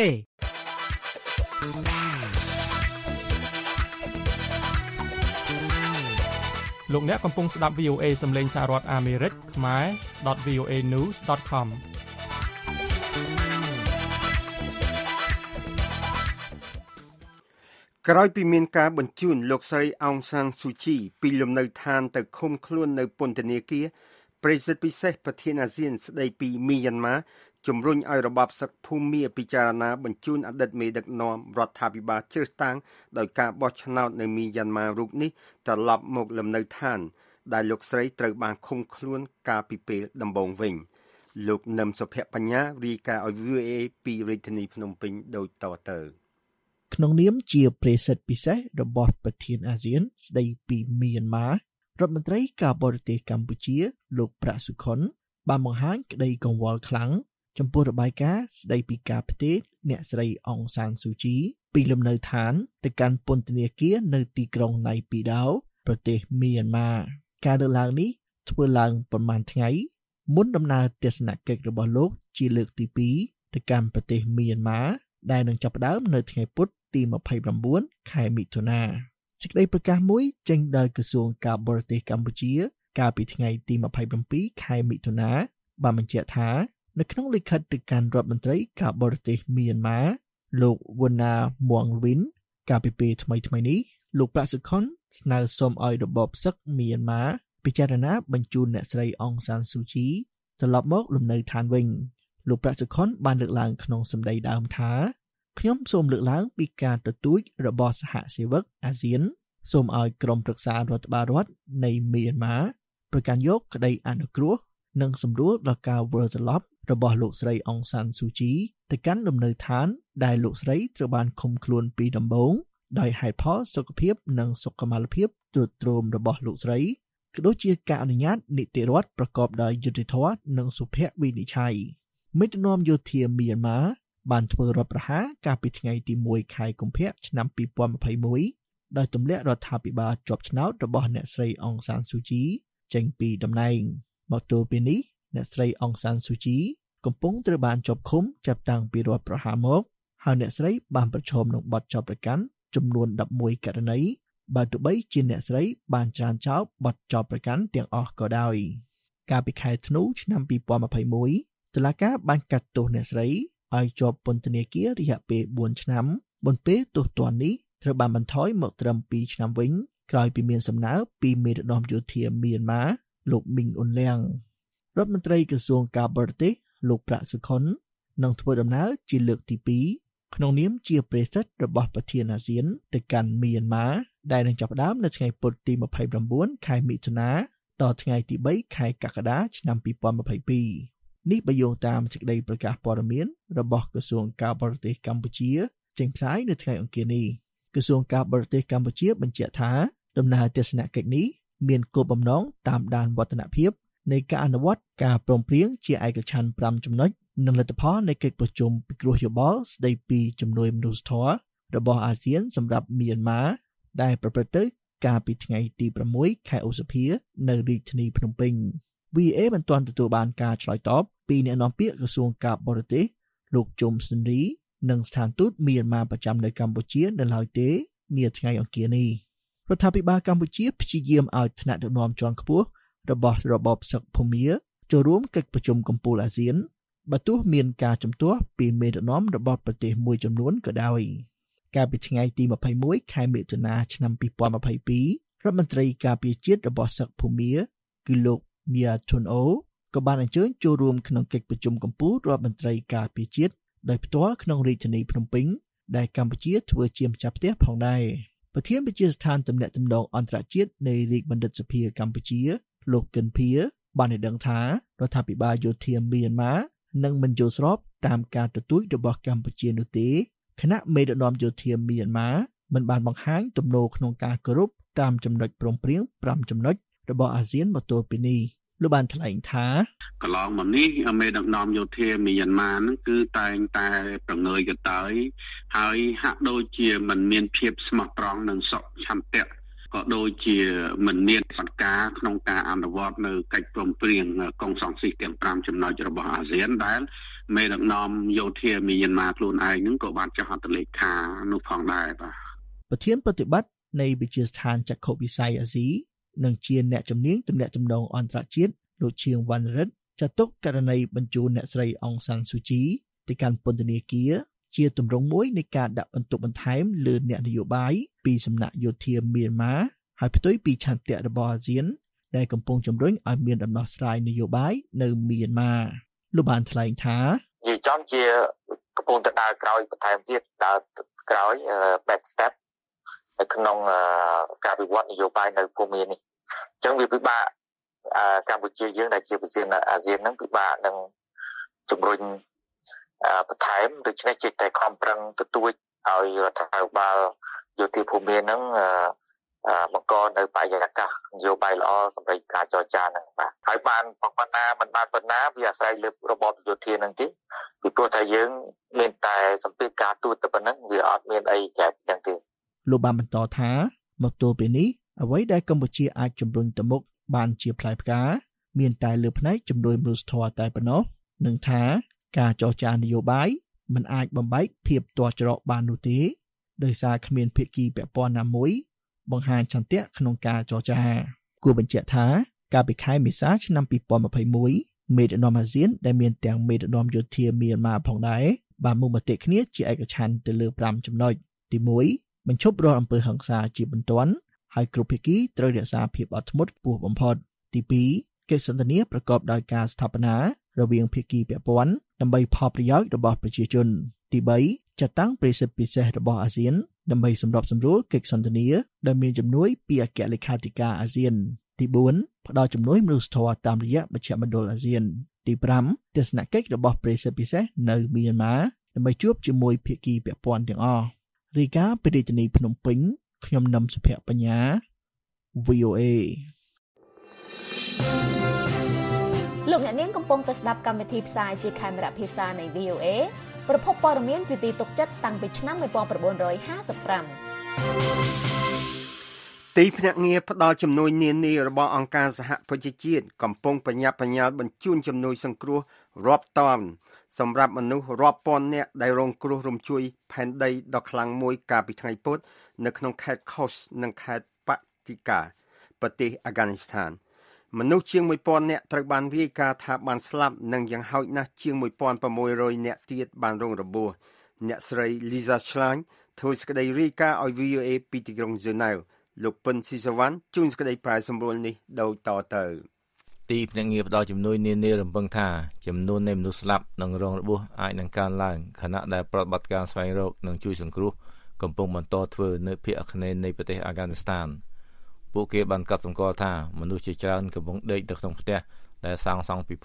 លោកអ្នកកំពុងស្ដាប់ VOA សំឡេងសហរដ្ឋអាមេរិកខ្មែរ .voanews.com ក្រោយពីមានការបញ្ជូនលោកស្រីអោងសានស៊ូជីពីលំនៅឋានទៅឃុំខ្លួននៅពន្ធនាគារប្រេសិតពិសេសប្រធានអាស៊ានស្ដីពីមីយ៉ាន់ម៉ាជំរុញឲ្យរបបសឹកភូមាពិចារណាបញ្ជូនអតីតមេដឹកនាំរដ្ឋាភិបាលជ្រើសតាំងដោយការបោះឆ្នោតនៅមីយ៉ាន់ម៉ារូបនេះត្រឡប់មកលំនៅឋានដែលលោកស្រីត្រូវបានឃុំខ្លួនកាលពីពេលដំបូងវិញលោកនឹមសុភ័ក្របញ្ញារាយការណ៍ឲ្យ VOA ពីរាជធានីភ្នំពេញដូចតទៅក្នុងនាមជាប្រេសិតពិសេសរបស់ប្រធានអាស៊ានស្ដីពីមីយ៉ាន់ម៉ារដ្ឋមន្ត្រីការបរទេសកម្ពុជាលោកប្រាក់សុខុនបានបង្ហាញក្តីកង្វល់ខ្លាំងចំពោះរបាយការណ៍ស្ដីពីការផ្ទេរអ្នកស្រីអុងសានស៊ូជីពីលំនៅឋានទៅកាន់ពន្ធនាគារនៅទីក្រុងណៃពីដោប្រទេសមីយ៉ាន់ម៉ាការលើកឡើងនេះធ្វើឡើងប្រមាណថ្ងៃមុនដំណើរទស្សនកិច្ចរបស់លោកជាលើកទី2ទៅកាន់ប្រទេសមីយ៉ាន់ម៉ាដែលនឹងចាប់ផ្ដើមនៅថ្ងៃពុធទី29ខែមិថុនាសេចក្តីប្រកាសមួយចេញដោយក្រសួងការបរទេសកម្ពុជាកាលពីថ្ងៃទី27ខែមិថុនាបានបញ្ជាក់ថានៅក្នុងលិខិតទៅកាន់រដ្ឋមន្ត្រីការបរទេសមីយ៉ាន់ម៉ាលោកវ៉ាណាមួងវិនកាលពីពេលថ្មីនេះលោកប្រាក់សុខុនស្នើសុំឲ្យរបបសឹកមីយ៉ាន់ម៉ាពិចារណាបញ្ជូនអ្នកស្រីអុងសានស៊ូជីត្រឡប់មកលំនៅឋានវិញលោកប្រាក់សុខុនបានលើកឡើងក្នុងសម្ដីដើមថាខ្ញុំសូមលើកឡើងពីការទទូចរបស់សហសេវកអាស៊ានសូមឲ្យក្រុមប្រឹក្សារដ្ឋបាលរដ្ឋនៃមីយ៉ាន់ម៉ាប្រកាន់យកក្តីអនុគ្រោះនិងសម្រួលដល់ការវិលត្រឡប់របស់លោកស្រីអុងសានស៊ូជីទៅកាន់លំនៅឋានដែលលោកស្រីត្រូវបានឃុំខ្លួនពីដំបូងដោយហេតុផលសុខភាពនិងសុខុមាលភាពទ្រុឌទ្រោមរបស់លោកស្រីក៏ដូចជាការអនុញ្ញាតនីតិរដ្ឋប្រកបដោយយុត្តិធម៌និងសុភវិនិច្ឆ័យមេដឹកនាំយោធាមីយ៉ាន់ម៉ាបានធ្វើរដ្ឋប្រហារកាលពីថ្ងៃទី1ខែកុម្ភៈឆ្នាំ2021ដោយទម្លាក់រដ្ឋាភិបាលជាប់ឆ្នោតរបស់អ្នកស្រីអុងសានស៊ូជីចេញពីតំណែងមកទល់ពេលនេះអ្នកស្រីអុងសានស៊ូជីកំពុងត្រូវបានជាប់ឃុំចាប់តាំងពីរដ្ឋប្រហារមកហើយអ្នកស្រីបានប្រឈមនឹងបទចោទប្រកាន់ចំនួន11ករណីបើទោះបីជាអ្នកស្រីបានច្រានចោលបទចោទប្រកាន់ទាំងអស់ក៏ដោយកាលពីខែធ្នូឆ្នាំ2021តុលាការបានកាត់ទោសអ្នកស្រីឲ្យជាប់ពន្ធនាគាររយៈពេល4ឆ្នាំបន្ទាប់ទោសទណ្ឌនេះត្រូវបានបន្ថយមកត្រឹម2ឆ្នាំវិញក្រោយពីមានសំណើពីមេដឹកនាំយោធាមីយ៉ាន់ម៉ាលោកមីងអ៊ុនលៀងរដ្ឋមន្ត្រីក្រសួងការបរទេសលោកប្រាក់សុខុននឹងធ្វើដំណើរជាលើកទី2ក្នុងនាមជាប្រេសិតរបស់ប្រធានអាស៊ានទៅកាន់មីយ៉ាន់ម៉ាដែលនឹងចាប់ផ្ដើមនៅថ្ងៃពុធទី29ខែមិថុនាដល់ថ្ងៃទី3ខែកក្កដាឆ្នាំ2022 នេះបើយោងតាមសេចក្តីប្រកាសព័ត៌មានរបស់ក្រសួងការបរទេសកម្ពុជាចេញផ្សាយនៅថ្ងៃអង្គារនេះក្រសួងការបរទេសកម្ពុជាបញ្ជាក់ថាដំណើរទស្សនកិច្ចនេះមានគោលបំណងតាមដានវឌ្ឍនភាពនៃការអនុវត្តការព្រមព្រៀងជាឯកច្ឆន្ទ5ចំណុចនិងលទ្ធផលនៃកិច្ចប្រជុំពិគ្រោះយោបល់ស្តីពីជំនួយមនុស្សធម៌របស់អាស៊ានសម្រាប់មីយ៉ាន់ម៉ាដែលប្រព្រឹត្តទៅកាលពីថ្ងៃទី6ខែឧសភានៅរាជធានីភ្នំពេញ VA មិនទាន់ទទួលបានការឆ្លើយតបពីអ្នកនាំពាក្យក្រសួងការបរទេសលោកជុំស៊ិនរីនិងស្ថានទូតមីយ៉ាន់ម៉ាប្រចាំនៅកម្ពុជានៅឡើយទេនាថ្ងៃអង្គារនេះរដ្ឋាភិបាលកម្ពុជាព្យាយាមឲ្យថ្នាក់ដឹកនាំជាន់ខ្ពស់របស់របបសឹកភូមាចូលរួមកិច្ចប្រជុំកំពូលអាស៊ានបើទោះមានការជំទាស់ពីមេដឹកនាំរបស់ប្រទេសមួយចំនួនក៏ដោយកាលពីថ្ងៃទី21ខែមិថុនាឆ្នាំ2022រដ្ឋមន្ត្រីការពារជាតិរបស់សឹកភូមាគឺលោកមៀថុនអូក៏បានអញ្ជើញចូលរួមក្នុងកិច្ចប្រជុំកំពូលរដ្ឋមន្ត្រីការពារជាតិដោយផ្ទាល់ក្នុងរាជធានីភ្នំពេញដែលកម្ពុជាធ្វើជាម្ចាស់ផ្ទះផងដែរប្រធានវិទ្យាស្ថានទំនាក់ទំនងអន្តរជាតិនៃរាជបណ្ឌិតសភាកម្ពុជាលោកកិនភៀបានឲ្យដឹងថារដ្ឋាភិបាលយោធាមីយ៉ាន់ម៉ានឹងមិនយល់ស្របតាមការទទូចរបស់កម្ពុជានោះទេគណៈមេដឹកនាំយោធាមីយ៉ាន់ម៉ាមិនបានបង្ហាញទំនោរក្នុងការគោរពតាមចំណុចព្រមព្រៀង5ចំណុចរបស់អាស៊ានមកទល់ពេលនេះលោកបានថ្លែងថាកន្លងមកនេះមេដឹកនាំយោធាមីយ៉ាន់ម៉ាហ្នឹងគឺតែងតែប្រងើយកតើហើយហាក់ដូចជាមិនមានភាពស្មោះត្រង់និងសុឆន្ទៈក៏ដូចជាមិនមានសង្ការក្នុងការអនុវត្តនៅកិច្ចព្រមព្រៀងកុងសង្ស៊ីសទាំង5ចំណុចរបស់អាស៊ានដែលមេដឹកនាំយោធាមីយ៉ាន់ម៉ាខ្លួនឯងហ្នឹងក៏បានចុះហត្ថលេខានោះផងដែរបាទប្រធានប្រតិបត្តិនៃវិទ្យាស្ថានចក្ខុវិស័យអាស៊ីនិងជាអ្នកជំនាញទំនាក់ទំនងអន្តរជាតិលោកឈៀងវណ្ណរិទ្ធចាត់ទុកករណីបញ្ជូនអ្នកស្រីអង្សានស៊ូជីទៅកាន់ពន្ធនាគារជាទម្រង់មួយនៃការដាក់បន្ទុកបន្ថែមលើអ្នកនយោបាយពីសំណាក់យោធាមីយ៉ាន់ម៉ាហើយផ្ទុយពីឆន្ទៈរបស់អាស៊ានដែលកំពុងជំរុញឲ្យមានដំណោះស្រាយនយោបាយនៅមីយ៉ាន់ម៉ាលោកបានថ្លែងថានិយាយចំជាកំពុងតែដើរក្រោយបន្ថែមទៀតដើរក្រោយ back step នៅក្នុងការវិវត្តនយោបាយនៅភូមិនេះអញ្ចឹងវាពិបាកកម្ពុជាយើងដែលជាប្រធានអាស៊ានហ្នឹងពិបាកនឹងជំរុញបន្ថែមដូច្នេះចេះតែខំប្រឹងទទូចឲ្យរដ្ឋាភិបាលយោធាភូមិហ្នឹងបង្កនៅបរិយាកាសនយោបាយល្អសម្រាប់ការចរចាហ្នឹងបាទហើយបានប៉ុណ្ណាមិនបានប៉ុណ្ណាវាអាស្រ័យលើរបបយោធាហ្នឹងទេពីព្រោះតែយើងមានតែសម្ពាធការទូតតែប៉ុណ្ណឹងវាអត់មានអីកែយ៉ាងទេលោកបានបន្តថាមកទល់ពេលនេះអ្វីដែលកម្ពុជាអាចជំរុញទៅមុខបានជាផ្លែផ្កាមានតែលើផ្នែកជំនួយមនុស្សធម៌តែប៉ុណ្ណោះនឹងថាការចរចានយោបាយមិនអាចបំបែកភាពទាស់ច្រកបាននោះទេដោយសារគ្មានភាគីពាក់ព័ន្ធណាមួយបង្ហាញឆន្ទៈក្នុងការចរចាគួរបញ្ជាក់ថាកាលពីខែមេសាឆ្នាំ2021មេដឹកនាំអាស៊ានដែលមានទាំងមេដឹកនាំយោធាមីយ៉ាន់ម៉ាផងដែរបានមកមតិគ្នាជាឯកច្ឆន្ទទៅលើ5ចំណុចទី1បញ្ឈប់រាល់អំពើហិង្សាជាបន្ទាន់ហើយគ្រប់ភាគីត្រូវរក្សាភាពអត់ធ្មត់ខ្ពស់បំផុតទី2កិច្ចសន្ទនាប្រកបដោយការស្ថាបនារវាងភាគីពាក់ព័ន្ធដើម្បីផលប្រយោជន៍របស់ប្រជាជនទី3ចាត់តាំងប្រសិទ្ធពិសេសរបស់អាស៊ានដើម្បីសម្របសម្រួលកិច្ចសន្ទនាដែលមានជំនួយពីអគ្គលេខាធិការអាស៊ានទី4ផ្ដល់ជំនួយមនុស្សធម៌តាមរយៈមជ្ឈមណ្ឌលអាស៊ានទី5ទស្សនកិច្ចរបស់ប្រសិទ្ធពិសេសនៅមីយ៉ាន់ម៉ាដើម្បីជួបជាមួយភាគីពាក់ព័ន្ធទាំងអស់រាយការណ៍ពីរាជធានីភ្នំពេញខ្ញុំនឹមសុភ័ក្របញ្ញា VOA លោកអ្នកនាងកំពុងតែស្ដាប់កម្មវិធីផ្សាយជាខេមរៈភាសានៃ VOA ប្រភពព័ត៌មានជាទីទុកចិត្តតាំងពីឆ្នាំ1955 ទីភ្នាក់ងារផ្ដល់ជំនួយនានារបស់អង្គការសហប្រជាជាតិកំពុងបញ្ញាប់បញ្ញាល់បញ្ជូនជំនួយសង្គ្រោះរាប់តនសម្រាប់មនុស្សរាប់ពាន់នាក់ដែលរងគ្រោះរំជួយផែនដីដ៏ខ្លាំងមួយកាលពីថ្ងៃពុធនៅក្នុងខេត្ត Khost និងខេត្ត Paktika ប្រទេសអាហ្គានីស្ថានមនុស្សជាង 1000 នាក់ត្រូវបានរាយការណ៍ថាបានស្លាប់និងយ៉ាងហោចណាស់ជាង 1600 នាក់ទៀតបានរងរបួសអ្នកស្រី Lisa Schlein ធ្វើសេចក្តីរាយការណ៍ឲ្យ VOA ពីទីក្រុង Geneva លោកពិនស៊ីសវណ្ណជួនសេចក្តីប្រាយសម្រួលនេះដូចតទៅទីភ្នាក់ងារផ្ដល់ជំនួយនានារំពឹងថាចំនួននៃមនុស្សស្លាប់និងរងរបួសអាចនឹងកើនឡើងខណៈដែលប្រតិបត្តិការស្វែងរកនិងជួយសង្គ្រោះកំពុងបន្តធ្វើនៅភាគអាគ្នេយ៍នៃប្រទេសអាហ្គានីស្ថានពួកគេបានកត់សម្គាល់ថាមនុស្សជាច្រើនកំពុងដេកនៅក្នុងផ្ទះដែលសាងសង់ពីភក់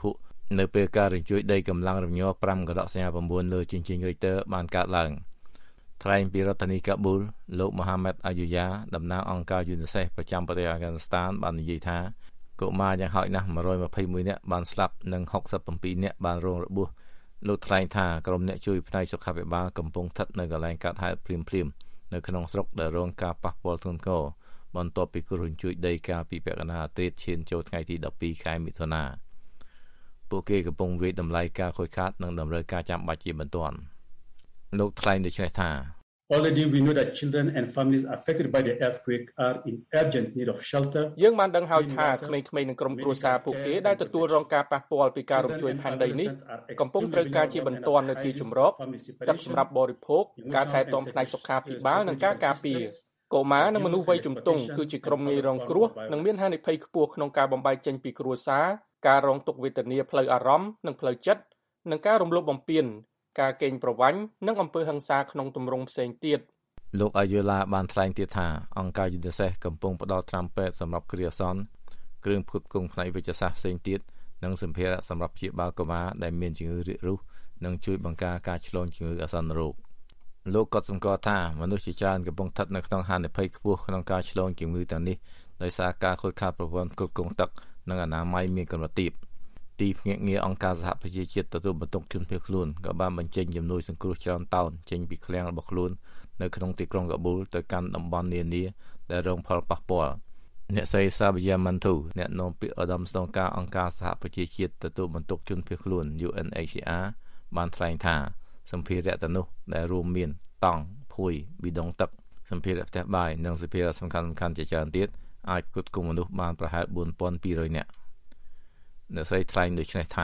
នៅពេលការរញ្ជួយដីកម្លាំងរំញ័រ5 9 លើជញ្ជីង Richter បានកើតឡើងថ្លែងពីរដ្ឋធានីកាប៊ូលលោកមូហាម៉ាត់អាយូយ៉ាតំណាងអង្គការ UNICEF ប្រចាំប្រទេសអាហ្គានីស្ថានបាននិយាយថាកុមារយ៉ាងហោចណាស់121នាក់បានស្លាប់និង67នាក់បានរងរបួសលោកថ្លែងថាក្រុមអ្នកជួយផ្នែកសុខាភិបាលកំពុងស្ថិតនៅកន្លែងកើតហេតុភ្លាមៗនៅក្នុងស្រុកដែលរងការប៉ះពាល់ធ្ងន់ធ្ងរបន្ទាប់ពីគ្រោះរញ្ជួយដីកាលពីពាក់កណ្ដាលអាទិត្យឈានចូលថ្ងៃទី12ខែមិថុនាពួកគេកំពុងវិនិច្ឆ័យតម្លៃការខូចខាតនិងតម្រូវការចាំបាច់ជាបន្ទាន់លោកថ្លែងដូចនេះថា Already we know that children and families affected by the earthquake are in urgent need of shelter. យើងបានដឹងហើយថាក្មេងៗនិងក្រុមគ្រួសារពួកគេដែលទទួលរងការប៉ះពាល់ពីការរំជួយផែនដីនេះកំពុងត្រូវការជាបន្ទាន់នៅទីជម្រកទឹកសម្រាប់បរិភោគការថែទាំផ្នែកសុខាភិបាលនិងការការពារកុមារនិងមនុស្សវ័យជំទង់គឺជាក្រុមងាយរងគ្រោះនិងមានហានិភ័យខ្ពស់ក្នុងការបំបែកចេញពីគ្រួសារការរងទុក្ខវេទនាផ្លូវអារម្មណ៍និងផ្លូវចិត្តនិងការរំលោភបំពានការកេងប្រវ័ញ្ចនិងអំពើហិង្សាក្នុងទម្រង់ផ្សេងទៀតលោកអាយូឡាបានថ្លែងទៀតថាអង្គការ UNICEF កំពុងផ្តល់ថ្នាំពេទ្យសម្រាប់គ្រាអាសន្នគ្រឿងផ្គត់ផ្គង់ផ្នែកវិទ្យាសាស្ត្រផ្សេងទៀតនិងសម្ភារៈសម្រាប់ព្យាបាលកុមារដែលមានជំងឺរាគរូសនិងជួយបង្ការការឆ្លងជំងឺអាសន្នរោគលោកក៏សម្គាល់ថាមនុស្សជាច្រើនកំពុងស្ថិតនៅក្នុងហានិភ័យខ្ពស់ក្នុងការឆ្លងជំងឺទាំងនេះដោយសារការខូចខាតប្រព័ន្ធផ្គត់ផ្គង់ទឹកនិងអនាម័យមានកម្រិតទាបទីភ្នាក់ងារអង្គការសហប្រជាជាតិទទួលបន្ទុកជនភៀសខ្លួនក៏បានបញ្ចេញជំនួយសង្គ្រោះច្រើនតោនចេញពីឃ្លាំងរបស់ខ្លួននៅក្នុងទីក្រុងកាប៊ូលទៅកាន់តំបន់នានាដែលរងផលប៉ះពាល់អ្នកស្រីសាបយ៉ាម៉ាន់ទូអ្នកនាំពាក្យឧត្តមស្នងការអង្គការសហប្រជាជាតិទទួលបន្ទុកជនភៀសខ្លួន UNHCR បានថ្លែងថាសម្ភារៈទាំងនោះដែលរួមមានតង់ភួយប៊ីដុងទឹកសម្ភារៈផ្ទះបាយនិងសម្ភារៈសំខាន់ៗជាច្រើនទៀតអាចផ្គត់ផ្គង់មនុស្សបានប្រហែល 4200 នាក់អ្នកស្រីថ្លែងដូចនេះថា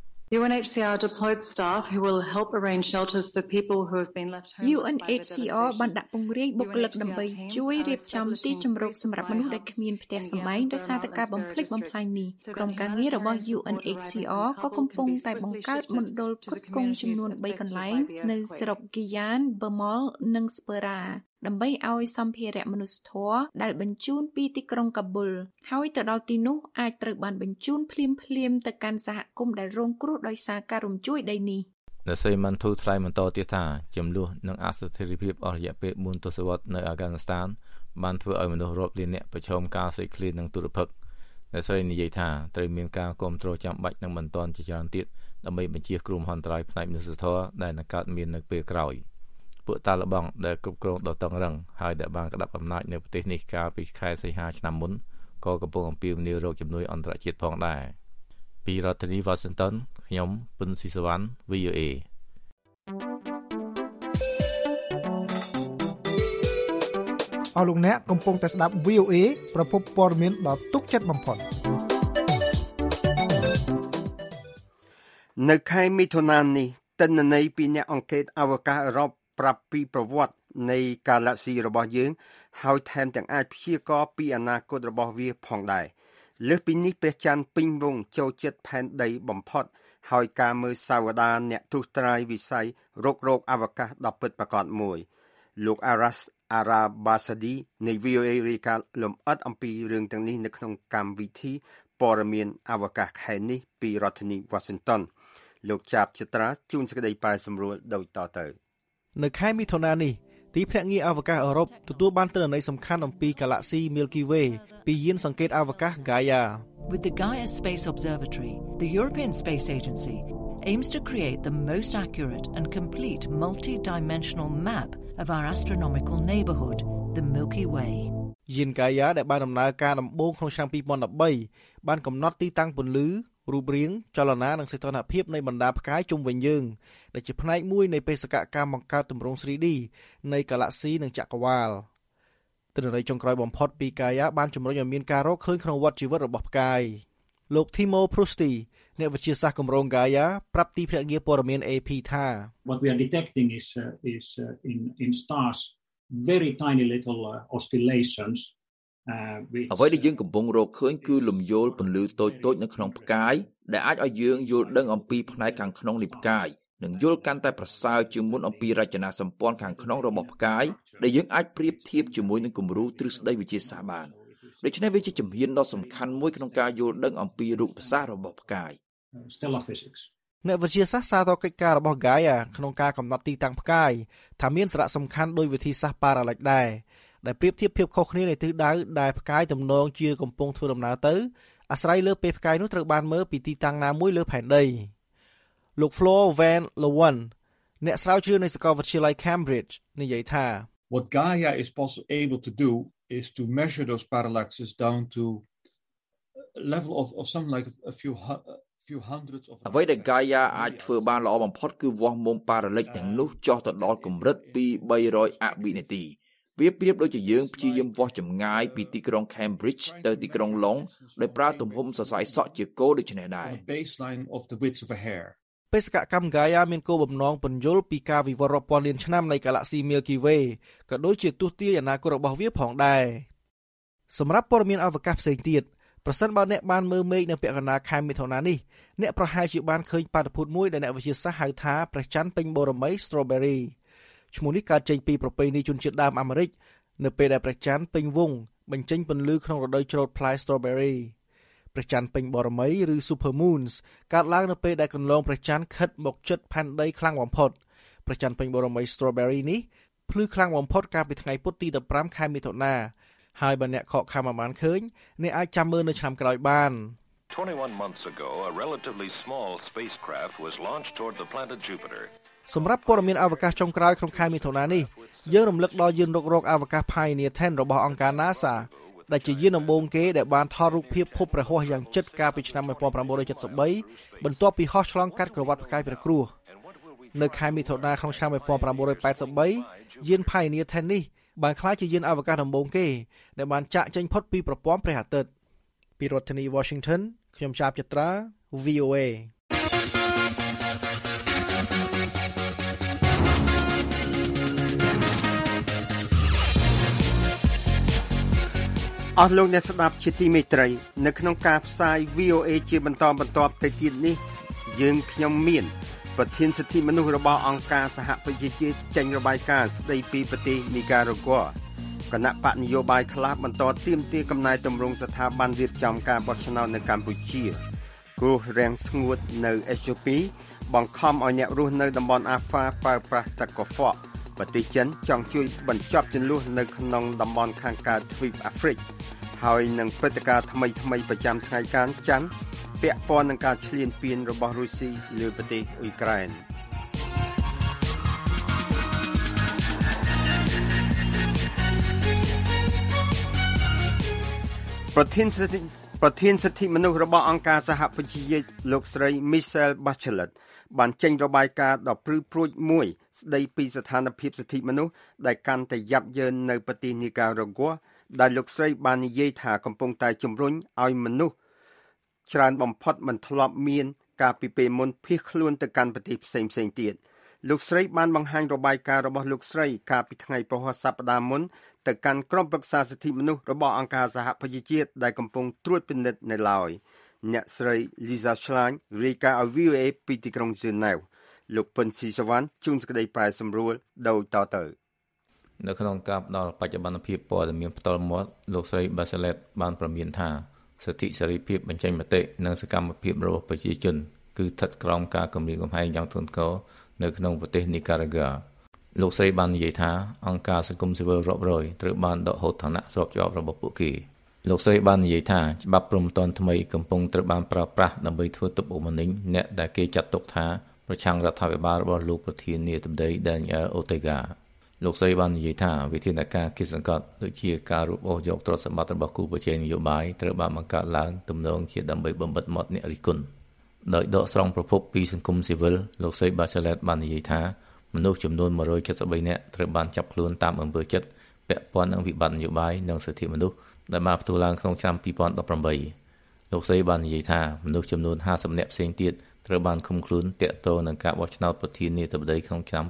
UNHCR deployed staff who will help arrange shelters for people who have been left homeless. UNHCR បានដាក់ពង្រាយបុគ្គលិកដើម្បីជួយរៀបចំទីជម្រកសម្រាប់មនុស្សដែលគ្មានផ្ទះសម្បែងដោយសារតែការបំផ្លិចបំផ្លាញនេះក្រុមការងាររបស់ UNHCR ក៏កំពុងតែបង្កើតមណ្ឌលផ្គត់ផ្គង់ចំនួន3កន្លែងនៅស្រុក Giyan, Bermol និង Speraដើម្បីឲ្យសម្ភារៈមនុស្សធម៌ដែលបញ្ជូនពីទីក្រុងកាប៊ុលហើយទៅដល់ទីនោះអាចត្រូវបានបញ្ជូនភ្លាមៗទៅកាន់សហគមន៍ដែលរងគ្រោះដោយសារការរំជួយដីនេះអ្នកស្រីម៉ាន់ធូថ្លែងបន្តទៀតថាចំនួននិងអស្ថិរភាពអស់រយៈពេល4ទសវត្សរ៍នៅអាហ្គានីស្ថានបានធ្វើឲ្យមនុស្សរាប់លាននាក់ប្រឈមការស្រេកឃ្លាននិងទុរភិក្សអ្នកស្រីនិយាយថាត្រូវមានការគ្រប់គ្រងចាំបាច់និងបន្តជាច្រើនទៀតដើម្បីបញ្ជៀសគ្រោះមហន្តរាយផ្នែកមនុស្សធម៌ដែលនឹងកើតមាននៅពេលក្រោយពួកតាឡេបង់ដែលគ្រប់គ្រងដ៏តឹងរ៉ឹងហើយដែលបានក្តាប់អំណាចនៅប្រទេសនេះកាលពីខែសីហាឆ្នាំមុនក៏កំពុងអំពាវនាវរកជំនួយអន្តរជាតិផងដែរពីរដ្ឋធានី Washington ខ្ញុំពិនស៊ីសវណ្ណ VOA អស់លោកអ្នកកំពុងតែស្ដាប់ VOA ប្រភពព័ត៌មានដ៏ទុកចិត្តបំផុតនៅខែមិថុនានេះទិន្នន័យពីអ្នកអង្កេតអវកាសអឺរ៉ុបប្រាប់ពីប្រវត្តិនៃកាឡាក់ស៊ីរបស់យើងហើយថែមទាំងអាចព្យាករណ៍ពីអនាគតរបស់វាផងដែរលើសពីនេះព្រះច័ន្ទពេញវងចូលចិត្តផែនដីបំផុតហើយការមើលសាវតាអ្នកត្រួសត្រាយវិស័យរកអវកាសដ៏ពិតប្រាកដមួយលោក Aras Arabasadi នៃ VOA រាយការណ៍លម្អិតអំពីរឿងទាំងនេះនៅក្នុងកម្មវិធីព័ត៌មានអវកាសខែនេះពីរដ្ឋធានី Washington លោកចាប់ចត្រាជួនសេចក្តីប្រែសម្រួលដូចតទៅនៅខែមិថុនានេះទីភ្នាក់ងារអវកាសអឺរ៉ុបទទួលបានទិន្នន័យសំខាន់អំពីកាឡាក់ស៊ី Milky Way ពីយានសង្កេតអវកាស Gaia. With the Gaia Space Observatory, the European Space Agency aims to create the most accurate and complete multi-dimensional map of our astronomical neighborhood, the Milky Way. យាន Gaia ដែលបានដំណើរការដំបូងក្នុងឆ្នាំ2013បានកំណត់ទីតាំងពន្លឺរូបរាងចលនានិងសីតុណ្ហភាពនៃបណ្ដាផ្កាយជុំវិញយើងដែលជាផ្នែកមួយនៃបេសកកម្មបង្កើតទម្រង់ 3D នៃកាឡាក់ស៊ីនិងចក្រវាឡទិន្នន័យចុងក្រោយបំផុតពី Gaia បានជំរុញឲ្យមានការរកឃើញក្នុងវដ្តជីវិតរបស់ផ្កាយលោក Timo Prusti អ្នកវិទ្យាសាស្ត្រគម្រោង Gaia ប្រាប់ទីភ្នាក់ងារព័ត៌មាន AP ថា What we are detecting is in stars very tiny little oscillations អ្វីដែលយើងកំពុងរកឃើញគឺលំយោលពន្លឺតូចៗនៅក្នុងផ្កាយដែលអាចឲ្យយើងយល់ដឹងអំពីផ្នែកខាងក្នុងនៃផ្កាយនិងយល់កាន់តែប្រសើរជាងមុនអំពីរចនាសម្ព័ន្ធខាងក្នុងរបស់ផ្កាយដែលយើងអាចប្រៀបធៀបជាមួយនឹងគំរូទ្រឹស្ដីវិទ្យាសាស្ត្របានដូច្នេះវាជាជំហានដ៏សំខាន់មួយក្នុងការយល់ដឹងអំពីរូបសាស្ត្ររបស់ផ្កាយ stellar physics អ្នកវិទ្យាសាស្ត្រសារតកិច្ចការរបស់ Gaia ក្នុងការកំណត់ទីតាំងផ្កាយថាមានសារៈសំខាន់ដោយវិធីសាស្ត្រ parallax ដែរដែលប្រៀបធៀបភាពខុសគ្នានៃទិសដៅដែលផ្កាយទំនងជាកំពុងធ្វើដំណើរទៅអាស្រ័យលើពេលផ្កាយនោះត្រូវបានមើលពីទីតាំងណាមួយលើផែនដីលោក Floor Van Leeuwen អ្នកស្រាវជ្រាវនៅសាកលវិទ្យាល័យ Cambridge និយាយថា What Gaia is able to do is to measure those parallaxes down to a level of something like a few hundreds of អ្វីដែល Gaia អាចធ្វើបានល្អបំផុតគឺវាស់មុំ parallax ទាំងនោះចុះទៅដល់កម្រិតពី300 អវិនាទីវាប្រៀបដូចជាយើងព្យាយាមវាស់ចម្ងាយពីទីក្រុង Cambridge ទៅទីក្រុង Long ដោយប្រើទំហំសរសៃសក់ជាគោលដូចនេះដែរ baseline of the width of a hair បេសកកម្ម Gaia មានគោលបំណងពន្យល់ពីការវិវត្តរាប់ពាន់លានឆ្នាំនៃ Galaxy Milky Way ក៏ដូចជាទស្សទាយអនាគតរបស់វាផងដែរសម្រាប់ព័ត៌មានអវកាសផ្សេងទៀតប្រសិនបើអ្នកបានមើលមេឃនៅពាក់កណ្ដាលខែមិថុនានេះអ្នកប្រហែលជាបានឃើញបាតុភូតមួយដែលអ្នកវិទ្យាសាស្ត្រហៅថាព្រះច័ន្ទពេញបូរមី Strawberry ឈ្មោះនេះកើតចេញពីប្រពៃណីជនជាតិដើមអាមេរិកនៅពេលដែលព្រះច័ន្ទពេញវង្សបញ្ចេញពន្លឺក្នុងរដូវច្រូតផ្លែ Strawberry ព្រះច័ន្ទពេញបូរមីឬ Super Moons កើតឡើងនៅពេលដែលគន្លងព្រះច័ន្ទខិតមកជិតផែនដីខ្លាំងបំផុតព្រះច័ន្ទពេញបូរមី Strawberry នេះភ្លឺខ្លាំងបំផុតកាលពីថ្ងៃពុធទី15ខែមិថុនាហើយបើអ្នកខកខានមិនបានឃើញអ្នកអាចចាំមើលនៅឆ្នាំក្រោយបាន 21 months ago a relatively small spacecraft was launched toward the planet Jupiter សម្រាប់ព័ត៌មានអវកាសចុងក្រោយក្នុងខែមិថុនានេះយើងរំលឹកដល់យានរុករកអវកាស Pioneer 10 របស់អង្គការ NASA ដែលជាយានដំបូងគេដែលបានថតរូបភាពភពព្រះហស្ថយ៉ាងជិតកាលពីឆ្នាំ1973បន្ទាប់ពីហោះឆ្លងកាត់ក្រវ៉ាត់ផ្កាយព្រះគ្រោះនៅខែមិថុនាក្នុងឆ្នាំ1983យាន Pioneer 10 នេះបានក្លាយជាយានអវកាសដំបូងគេដែលបានចាក់ចេញផុតពីប្រព័ន្ធព្រះអាទិត្យពីរដ្ឋធានី Washington ខ្ញុំចាបចត្រា VOA អស់លោកអ្នកស្ដាប់ជាទីមេត្រីនៅក្នុងការផ្សាយ VOA ជាបន្តបន្ទាប់ទៅទៀតនេះយើងខ្ញុំមានប្រធានសិទ្ធិមនុស្សរបស់អង្គការសហប្រជាជាតិចេញរបាយការណ៍ស្ដីពីប្រទេសនីការ៉ាហ្គាគណៈបកនយោបាយខ្លះបន្តទាមទារកំណែទម្រង់ស្ថាប័នរៀបចំការបោះឆ្នោតនៅកម្ពុជាគ្រោះរាំងស្ងួតនៅអេត្យូពីបង្ខំឲ្យអ្នករស់នៅតំបន់អាហ្វាប្រើប្រាស់ទឹកកខ្វក់ប្រទេសចិនចង់ជួយបញ្ចប់ជម្លោះនៅក្នុងតំបន់ខាងកើតទ្វីបអាហ្វ្រិកហើយនឹងព្រឹត្តិការណ៍ថ្មីប្រចាំថ្ងៃកាលច័ន្ទពាក់ព័ន្ធនឹងការឈ្លានពានរបស់រុស្ស៊ីលើប្រទេសអ៊ុយក្រែនប្រធានសិទ្ធិមនុស្សរបស់អង្គការសហប្រជាជាតិលោកស្រី Michelle Bachelet បានចេញរបាយការណ៍ដ៏ព្រឺព្រួចមួយស្ដីពីស្ថានភាពសិទ្ធិមនុស្សដែលកាន់តែយ៉ាប់យ៉ឺននៅប្រទេសនីការ៉ាហ្គាដែលលោកស្រីបាននិយាយថាកំពុងតែជំរុញឲ្យមនុស្សច្រើនបំផុតមិនធ្លាប់មានការពីពេលមុនភៀសខ្លួនទៅកាន់ប្រទេសផ្សេងទៀតលោកស្រីបានបង្ហាញរបាយការណ៍របស់លោកស្រីកាលពីថ្ងៃប្រហ័សសប្តាហ៍មុនទៅកាន់ក្រុមប្រឹក្សាសិទ្ធិមនុស្សរបស់អង្គការសហប្រជាជាតិដែលកំពុងត្រួតពិនិត្យនៅឡើយអ្នកស្រី Lisa Schlein រាយការណ៍ឲ្យ VOA ពីទីក្រុង Geneva លោកពុនស៊ីសវណ្ណជួនសេចក្តីប្រែសម្រួលដោយតទៅនៅក្នុងការផ្ដល់បច្ចុប្បន្នភាពព័ត៌មានផ្ទាល់មាត់លោកស្រី Bachelet បានប្រមានថាសិទ្ធិសេរីភាពបញ្ចេញមតិនិងសកម្មភាពរបស់ប្រជាជនគឺស្ថិតក្រោមការគំរាមកំហែងយ៉ាងធ្ងន់ធ្ងរនៅក្នុងប្រទេសនីការ៉ាហ្គាលោកស្រីបាននិយាយថាអង្គការសង្គមស៊ីវិលរាប់រយត្រូវបានដកហូតឋានៈស្របច្បាប់របស់ពួកគេលោកស្រីបាននិយាយថាច្បាប់ព្រំដែនថ្មីកំពុងត្រូវបានប្រើប្រាស់ដើម្បីធ្វើទុកបុកម្នេញអ្នកដែលគេចាត់ទុកថាប្រឆាំងរដ្ឋាភិបាលរបស់លោកប្រធានាធិបតី Daniel Ortega លោកស្រីបាននិយាយថាវិធានការគៀបសង្កត់ដូចជាការរំលោភយកទ្រព្យសម្បត្តិរបស់គូប្រជែងនយោបាយត្រូវបានបង្កើតឡើងទំនងជាដើម្បីបំបិទមាត់អ្នករិះគន់ដោយដកស្រង់ប្រភពពីសង្គមស៊ីវិលលោកស្រី Bachelet បាននិយាយថាមនុស្សចំនួន173នាក់ត្រូវបានចាប់ខ្លួនតាមអំពើចិត្តពាក់ព័ន្ធនឹងវិបត្តិនយោបាយនិងសិទ្ធិមនុស្សដែលបានផ្ទុះឡើងក្នុងឆ្នាំ2018លោកស្រីបាននិយាយថាមនុស្សចំនួន50នាក់ផ្សេងទៀតត្រូវបានឃុំខ្លួនទាក់ទងនឹងការបោះឆ្នោតប្រធានាធិបតីក្នុងឆ្នាំ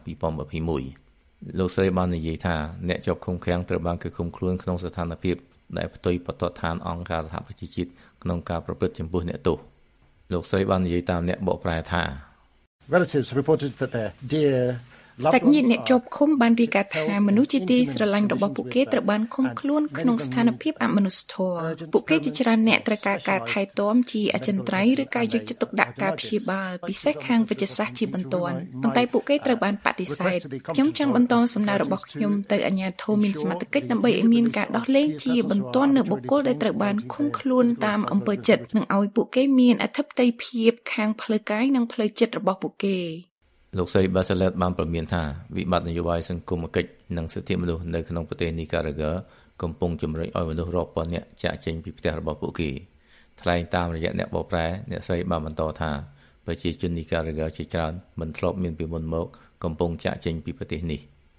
2021លោកស្រីបាននិយាយថាអ្នកជាប់ឃុំឃាំងត្រូវបានគេឃុំខ្លួនក្នុងស្ថានភាពដែលផ្ទុយបទដ្ឋានអង្គការសហប្រជាជាតិក្នុងការប្រព្រឹត្តចំពោះអ្នកទោសលោកស្រីបាននិយាយតាមអ្នកបកប្រែថា Relatives reported that their dear សាច់ញាតិអ្នកជាប់ឃុំបានរាយការណ៍ថាមនុស្សជាទីស្រឡាញ់របស់ពួកគេត្រូវបានឃុំខ្លួនក្នុងស្ថានភាពអមនុស្សធម៌ពួកគេជាច្រើនអ្នកត្រូវការការថែទាំជាអចិន្ត្រៃយ៍ឬការយកចិត្តទុកដាក់ការព្យាបាលពិសេសខាងវិទ្យាសាស្ត្រជាបន្ទាន់ប៉ុន្តែពួកគេត្រូវបានបដិសេធខ្ញុំចង់បន្តសំណើរបស់ខ្ញុំទៅអាជ្ញាធរមានសមត្ថកិច្ចដើម្បីឲ្យមានការដោះលែងជាបន្ទាន់នៅបុគ្គលដែលត្រូវបានឃុំខ្លួនតាមអំពើចិត្តនិងឲ្យពួកគេមានអធិបតេយ្យភាពខាងផ្លូវកាយនិងផ្លូវចិត្តរបស់ពួកគេលោកស្រី Bachelet បានប្រមានថាវិបត្តិនយោបាយសង្គមគិច្ចនិងសិទ្ធិមនុស្សនៅក្នុងប្រទេសនីការ៉ាហ្គាកំពុងជំរុញឲ្យមនុស្សរាប់ពាន់នាក់ចាកចេញពីផ្ទះរបស់ពួកគេថ្លែងតាមរយៈអ្នកបកប្រែអ្នកស្រីបានបន្តថាប្រជាជននីការ៉ាហ្គាជាច្រើនមិនធ្លាប់មានពីមុនមកកំពុងចាកចេញពីប្រទេសនេះ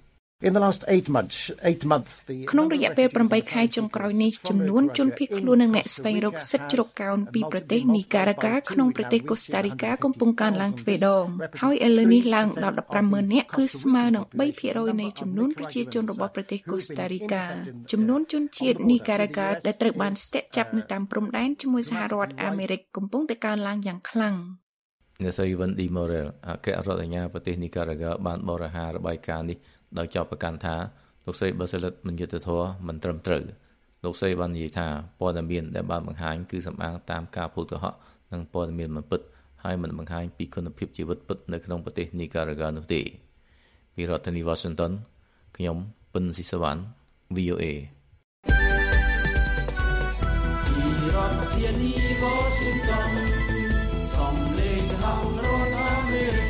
ក្នុងរយៈពេល8ខែចុងក្រោយនេះចំនួនជនភៀសខ្លួននិងអ្នកស្វែងរកសិទ្ធិជ្រកកោនពីប្រទេសនីការ៉ាហ្គាក្នុងប្រទេសកូស្តារីកាកំពុងកើនឡើងទ្វេដងហើយឥឡូវនេះឡើងដល់ 15,000 នាក់គឺស្មើនឹង 3% នៃចំនួនប្រជាជនរបស់ប្រទេសកូស្តារីកាចំនួនជនជាតិនីការ៉ាហ្គាដែលត្រូវបានស្ទាក់ចាប់នៅតាមព្រំដែនជាមួយសហរដ្ឋអាមេរិកកំពុងតែកើនឡើងយ៉ាងខ្លាំងអ្នកស្រី Wendy Morel អគ្គរដ្ឋអាជ្ញាប្រទេសនីការ៉ាហ្គាបានបរិហាររបាយការណ៍នេះដោយចោទប្រកាន់ថាលោកស្រី Bachelet មិនយុត្តិធម៌មិនត្រឹមត្រូវលោកស្រីបាននិយាយថាព័ត៌មានដែលបានបង្ហាញគឺសម្អាងតាមការភូតកុហកនិងព័ត៌មានមិនពិតហើយមិនបង្ហាញពីគុណភាពជីវិតពិតនៅក្នុងប្រទេសនីការ៉ាហ្គានោះទេពីរដ្ឋធានី Washington ខ្ញុំពិនស៊ីសវណ្ណ VOA ពីរដ្ឋធានី Washington សំឡេងសហរដ្ឋអាមេរិក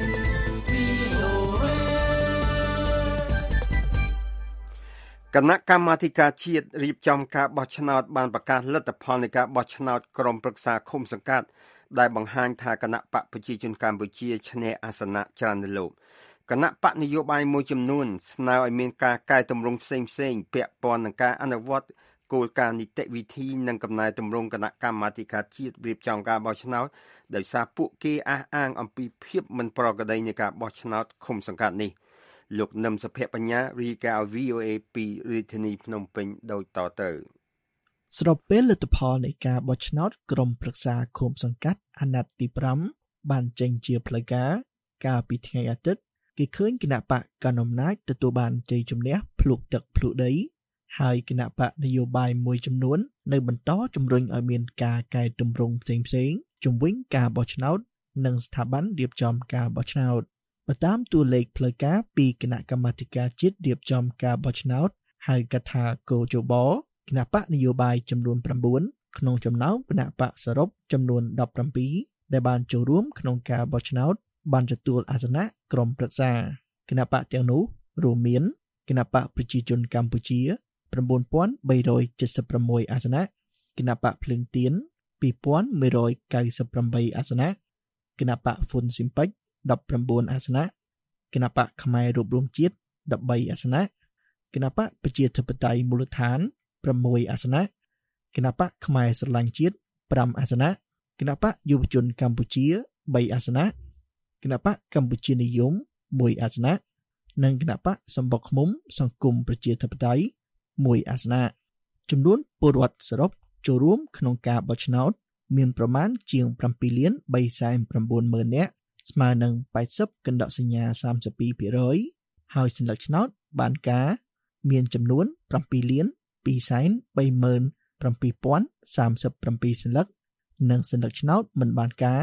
គណៈកម្មាធិការជាតិរៀបចំការបោះឆ្នោតបានប្រកាសលទ្ធផលនៃការបោះឆ្នោតក្រុមប្រឹក្សាឃុំសង្កាត់ដែលបង្ហាញថាគណៈបកប្រជាជនកម្ពុជាឈ្នះអាសនៈច្រើននៅលោកគណៈបកនយោបាយមួយចំនួនស្នើឲ្យមានការកែតម្រង់ផ្សេងៗពាក់ព័ន្ធនឹងការអនុវត្តគោលការណ៍នីតិវិធីនិងកំណែទម្រង់គណៈកម្មាធិការជាតិរៀបចំការបោះឆ្នោតដោយសារពួកគេអះអាងអំពីភាពមិនប្រក្រតីនៃការបោះឆ្នោតឃុំសង្កាត់នេះលោកនឹមសុភបញ្ញារាយការណ៍ VOA ពីរាជធានីភ្នំពេញដូចតទៅស្របពេលលទ្ធផលនៃការបោះឆ្នោតក្រុមប្រឹក្សាឃុំសង្កាត់អាណត្តិទី5បានចេញជាផ្លូវការកាលពីថ្ងៃអាទិត្យគេឃើញគណៈបកកណ្ដាលអំណាចទទួលបានជ័យជំនះភ្លុកទឹកភ្លុកដីហើយគណៈបកនយោបាយមួយចំនួននៅបន្តជំរុញឲ្យមានការកែតម្រង់ផ្សេងៗជំវិញការបោះឆ្នោតនិងស្ថាប័នរៀបចំការបោះឆ្នោតបើតាមតួលេខផ្លូវការពីគណៈកម្មាធិការជាតិរៀបចំការបោះឆ្នោតហៅកាត់ថាកោជបគណៈបកនយោបាយចំនួន9ក្នុងចំណោមគណៈបកសរុបចំនួន17ដែលបានចូលរួមក្នុងការបោះឆ្នោតបានទទួលអាសនៈក្រុមប្រឹក្សាគណៈបកទាំងនោះរួមមានគណៈបកប្រជាជនកម្ពុជា 9,376 អាសនៈគណៈបកភ្លើងទៀន 2,198 អាសនៈគណៈបកហ្វុនស៊ីមពេច19 អាសនៈគណៈបកខ្មែររួបរวมជាតិ13អាសនៈគណៈបកប្រជាធិបតេយ្យមូលដ្ឋាន6អាសនៈគណៈបកខ្មែរស្រឡាញ់ជាតិ5អាសនៈគណៈបកយុវជនកម្ពុជា3អាសនៈគណៈបកកម្ពុជានិយម1អាសនៈនិងគណៈបកសម្បុកឃុំសង្គមប្រជាធិបតេយ្យ1អាសនៈចំនួនពលរដ្ឋសរុបចូលរួមក្នុងការបោះឆ្នោតមានប្រមាណជាង 7,390,000 នាក់ស្មើនឹង 80 កណ្ដកសញ្ញា 32% ហើយសញ្ញាឆ្នោតបានការមានចំនួន 7,237,037 សញ្ញានិងសញ្ញាឆ្នោតមិនបានការ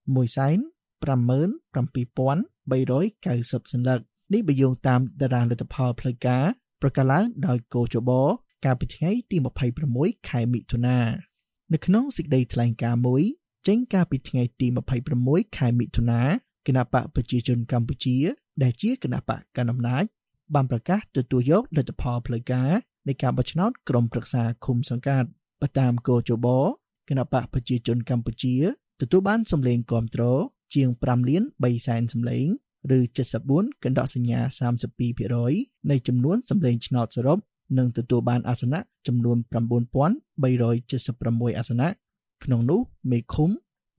157,390 សញ្ញានេះបើយោងតាមតារាងលទ្ធផលផ្លូវការប្រកាសឡើងដោយកោជបកាលពីថ្ងៃទី26ខែមិថុនានៅក្នុងសេចក្តីថ្លែងការណ៍មួយចេញកាលពីថ្ងៃទី26ខែមិថុនាគណៈបកប្រជាជនកម្ពុជាដែលជាគណៈបកកណ្ដាលអំណាចបានប្រកាសទទួលយកលទ្ធផលផ្លូវការនៃការបោះឆ្នោតក្រុមប្រឹក្សាឃុំសង្កាត់បើតាមកោជបគណៈបកប្រជាជនកម្ពុជាទទួលបានសម្លេងគាំទ្រជាង 5 លាន 3 សែនសម្លេងឬ 74 កណ្ដកសញ្ញា 32% នៃចំនួនសម្លេងឆ្នោតសរុបនិងទទួលបានអាសនៈចំនួន 9,376 អាសនៈក្នុងនោះមេឃុំ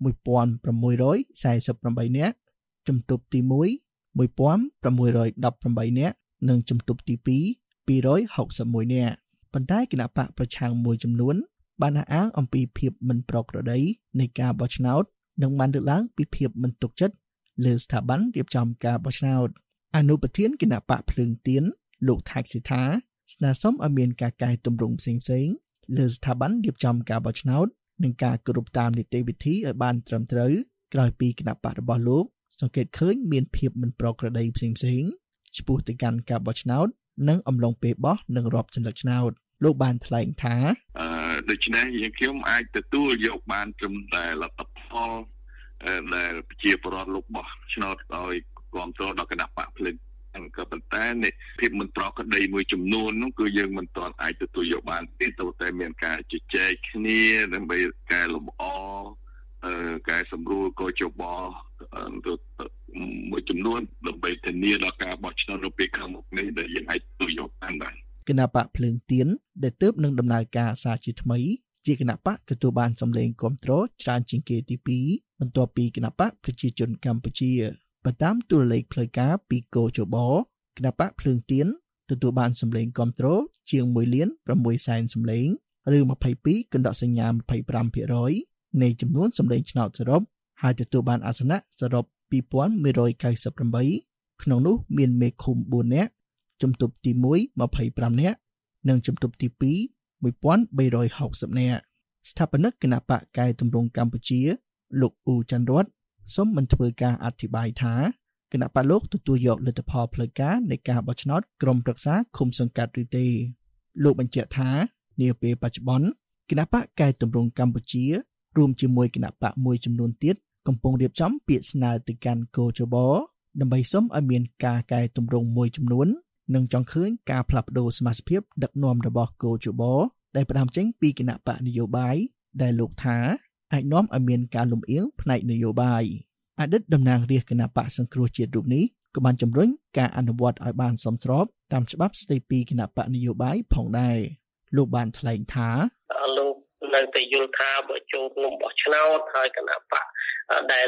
1,648 នាក់ជំទប់ទី1 1,618 នាក់និងជំទប់ទី2 261 នាក់ប៉ុន្តែគណៈបកប្រឆាំងមួយចំនួនបានអះអាងអំពីភាពមិនប្រក្រតីនៃការបោះឆ្នោតនិងបានលើកឡើងពីភាពមិនទុកចិត្តលើស្ថាប័នរៀបចំការបោះឆ្នោតអនុប្រធានគណៈបកភ្លើងទៀនលោកថៃសិដ្ឋាស្នើសុំឲ្យមានការកែតម្រង់ផ្សេងៗលើស្ថាប័នរៀបចំការបោះឆ្នោតនិងការគោរពតាមនីតិវិធីឲ្យបានត្រឹមត្រូវក្រោយពីគណៈបករបស់លោកសង្កេតឃើញមានភាពមិនប្រក្រតីផ្សេងៗចំពោះទៅកាន់ការបោះឆ្នោតនិងអំឡុងពេលបោះនិងរាប់សន្លឹកឆ្នោតលោកបានថ្លែងថាដូច្នេះយើងខ្ញុំអាចទទួលយកបានត្រឹមតែលទ្ធផលដែលប្រជាពលរដ្ឋលោកបោះឆ្នោតឲ្យគ្រប់គ្រងដល់គណៈបកភ្លើងក៏ប៉ុន្តែភាពមិនប្រក្រតីមួយចំនួននោះគឺយើងមិនទាន់អាចទទួលយកបានទេទោះតែមានការជជែកគ្នាដើម្បីកែលម្អកែសម្រួលកោជបមួយចំនួនដើម្បីធានាដល់ការបោះឆ្នោតនៅពេលខាងមុខនេះដែលយើងអាចទទួលយកបានដែរគណៈបកភ្លើងទៀនដែលទើបនឹងដំណើរការសារជាថ្មីជាគណៈបកទទួលបានសម្លេងគាំទ្រច្រើនជាងគេទី2បន្ទាប់ពីគណៈបកប្រជាជនកម្ពុជាបើតាមតួលេខផ្លូវការពីកោជបគណៈបកភ្លើងទៀនទទួលបានសម្លេងគាំទ្រជាង1,600,000សម្លេងឬ 22.25% នៃចំនួនសម្លេងឆ្នោតសរុបហើយទទួលបានអាសនៈសរុប 2,198 ក្នុងនោះមានមេឃុំ4នាក់ជំទប់ទី1 25នាក់និងជំទប់ទី2 1,360នាក់ស្ថាបនិកគណៈបកកែតម្រង់កម្ពុជាលោកអ៊ូច័ន្ទរតសូមមិនធ្វើការអធិប្បាយថាគណៈបកលោកទទួលយកលទ្ធផលផ្លូវការនៃការបោះឆ្នោតក្រុមប្រឹក្សាឃុំសង្កាត់ឬទេលោកបញ្ជាក់ថានាពេលបច្ចុប្បន្នគណៈបកកែតម្រង់កម្ពុជារួមជាមួយគណៈបកមួយចំនួនទៀតកំពុងរៀបចំពាក្យស្នើទៅកាន់កោជបដើម្បីសុំឲ្យមានការកែតម្រង់មួយចំនួននិងចង់ឃើញការផ្លាស់ប្តូរសមាជិកដឹកនាំរបស់កោជបដែលផ្ដើមចេញពីគណៈបកនយោបាយដែលលោកថាអាចនាំឲ្យមានការលំអៀងផ្នែកនយោបាយអតីតតំណាងរាស្ត្រគណៈបកសង្គ្រោះជាតិរូបនេះក៏បានជំរុញការអនុវត្តឲ្យបានសមស្របតាមច្បាប់ស្តីពីគណៈបកនយោបាយផងដែរលោកបានថ្លែងថាលោកនៅតែយល់ថាបើចូលរួមបោះឆ្នោតហើយគណៈបកដែល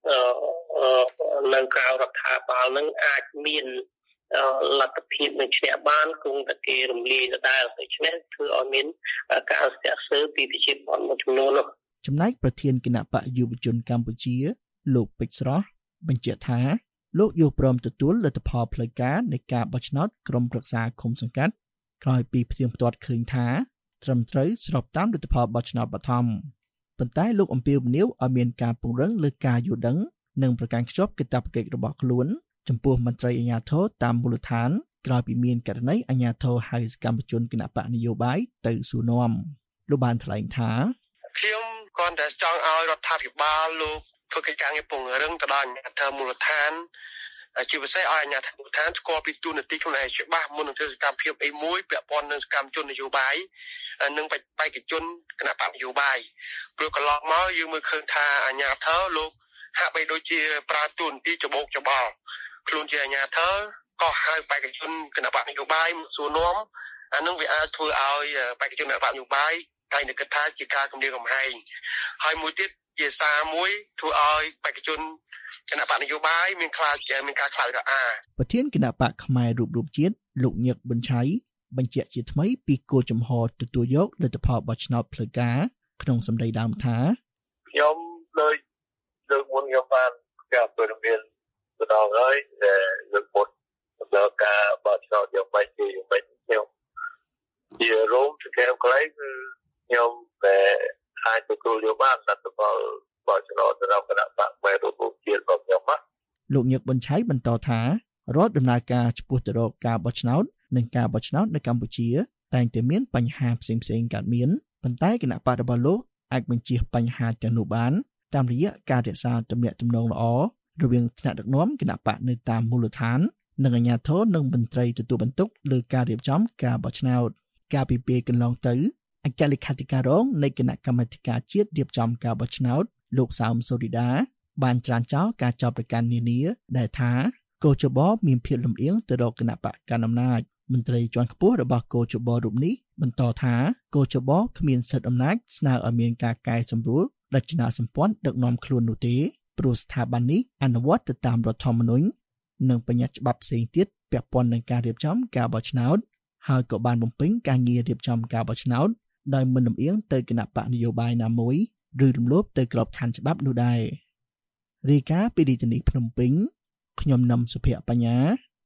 នៅក្រៅរដ្ឋាភិបាលនឹងអាចមានលទ្ធភាពនឹងឈ្នះបានគង់តែគេរំលាយដដែលដូច្នេះធ្វើឲ្យមានការស្ទាក់ស្ទើរពីប្រជាពលរដ្ឋមួយចំនួននោះចំណែកប្រធានគណៈបកយុវជនកម្ពុជាលោកពេជ្រស្រស់បញ្ជាក់ថាលោកយល់ព្រមទទួលលទ្ធផលផ្លូវការនៃការបោះឆ្នោតក្រុមប្រឹក្សាឃុំសង្កាត់ក្រោយពីផ្ទៀងផ្ទាត់ឃើញថាត្រឹមត្រូវស្របតាមលទ្ធផលបោះឆ្នោតបឋមប៉ុន្តែលោកអំពាវនាវឲ្យមានការពង្រឹងលើការយល់ដឹងនិងប្រកាន់ខ្ជាប់កាតព្វកិច្ចរបស់ខ្លួនចំពោះមន្ត្រីអាជ្ញាធរតាមមូលដ្ឋានក្រោយពីមានករណីអាជ្ញាធរហៅសកម្មជនគណៈបកនយោបាយទៅសួរនាំលោកបានថ្លែងថាខ្ញុំគ្រាន់តែចង់ឲ្យរដ្ឋាភិបាលលោកធ្វើកិច្ចការងារពង្រឹងទៅដល់អាជ្ញាធរមូលដ្ឋានជាពិសេសឲ្យអាជ្ញាធរមូលដ្ឋានស្គាល់ពីទូនាទីខ្លួនឯងច្បាស់មុននឹងធ្វើសកម្មភាពអីមួយពាក់ព័ន្ធនឹងសកម្មជននយោបាយនិងបេក្ខជនគណៈបកនយោបាយព្រោះកន្លងមកយើងមើលឃើញថាអាជ្ញាធរលោកហាក់បីដូចជាប្រើទូនាទីច្បោកច្បល់ខ្លួនជាអាជ្ញាធរក៏ហៅបេក្ខជនគណៈបកនយោបាយមកសួរនាំអានឹងវាអាចធ្វើឲ្យបេក្ខជនគណៈបកនយោបាយតែនឹងគិតថាជាការគំរាមកំហែងហើយមួយទៀតជាសារមួយធ្វើឲ្យបេក្ខជនគណៈបកនយោបាយមានការខ្លាចរអាប្រធានគណៈបកផ្នែករូបជាតិលោកញឹកប៊ុនឆៃបញ្ជាក់ជាថ្មីពីគោលចំហទទួលយកលទ្ធផលបោះឆ្នោតផ្លូវការក្នុងសម្ដីដើមថាខ្ញុំលើកមុនខ្ញុំបានការព័ត៌មានបណ្ដោះហើយដែលលើកមុនដល់ការបោះឆ្នោតយ៉ាងម៉េចខ្ញុំជារោមសង្កេតខ្លីគឺខ្ញុំតែអាចទទួលយកបានលទ្ធផលបោះឆ្នោតរបស់គណៈបកផ្នែករូបជាតិរបស់ខ្ញុំលោកញឹកប៊ុនឆៃបន្តថារដ្ឋដំណើរការចំពោះទៅរកការបោះឆ្នោតនិងការបោះឆ្នោតនៅកម្ពុជាតែងតែមានបញ្ហាផ្សេងៗកើតមានប៉ុន្តែគណៈបករបស់លោកអាចបញ្ជៀសបញ្ហាទាំងនោះបានតាមរយៈការរក្សាទំនាក់ទំនងល្អរវាងថ្នាក់ដឹកនាំគណៈបកនៅតាមមូលដ្ឋាននិងអាជ្ញាធរនិងមន្ត្រីទទួលបន្ទុកលើការរៀបចំការបោះឆ្នោតកាលពីពេលកន្លងទៅអគ្គលេខាធិការរងនៃគណៈកម្មាធិការជាតិរៀបចំការបោះឆ្នោតលោកសោមសូរីដាបានច្រានចោលការចោទប្រកាន់នានាដែលថាកោជបមានភាពលំអៀងទៅរកគណៈបកកណ្ដាលអំណាចមន្ត្រីជាន់ខ្ពស់របស់កោជបរូបនេះបន្តថាកោជបគ្មានសិទ្ធិអំណាចស្នើឲ្យមានការកែសម្រួលរចនាសម្ព័ន្ធដឹកនាំខ្លួននោះទេព្រោះស្ថាប័ននេះអនុវត្តទៅតាមរដ្ឋធម្មនុញ្ញនិងបញ្ញត្តិច្បាប់ផ្សេងទៀតពាក់ព័ន្ធនឹងការរៀបចំការបោះឆ្នោតហើយក៏បានបំពេញការងាររៀបចំការបោះឆ្នោតដោយមិនលំអៀងទៅគណៈបកនយោបាយណាមួយឬរំលោភទៅក្របខ័ណ្ឌច្បាប់នោះដែររាយការណ៍ពីរាជធានីភ្នំពេញខ្ញុំនឹមសុភ័ក្របញ្ញា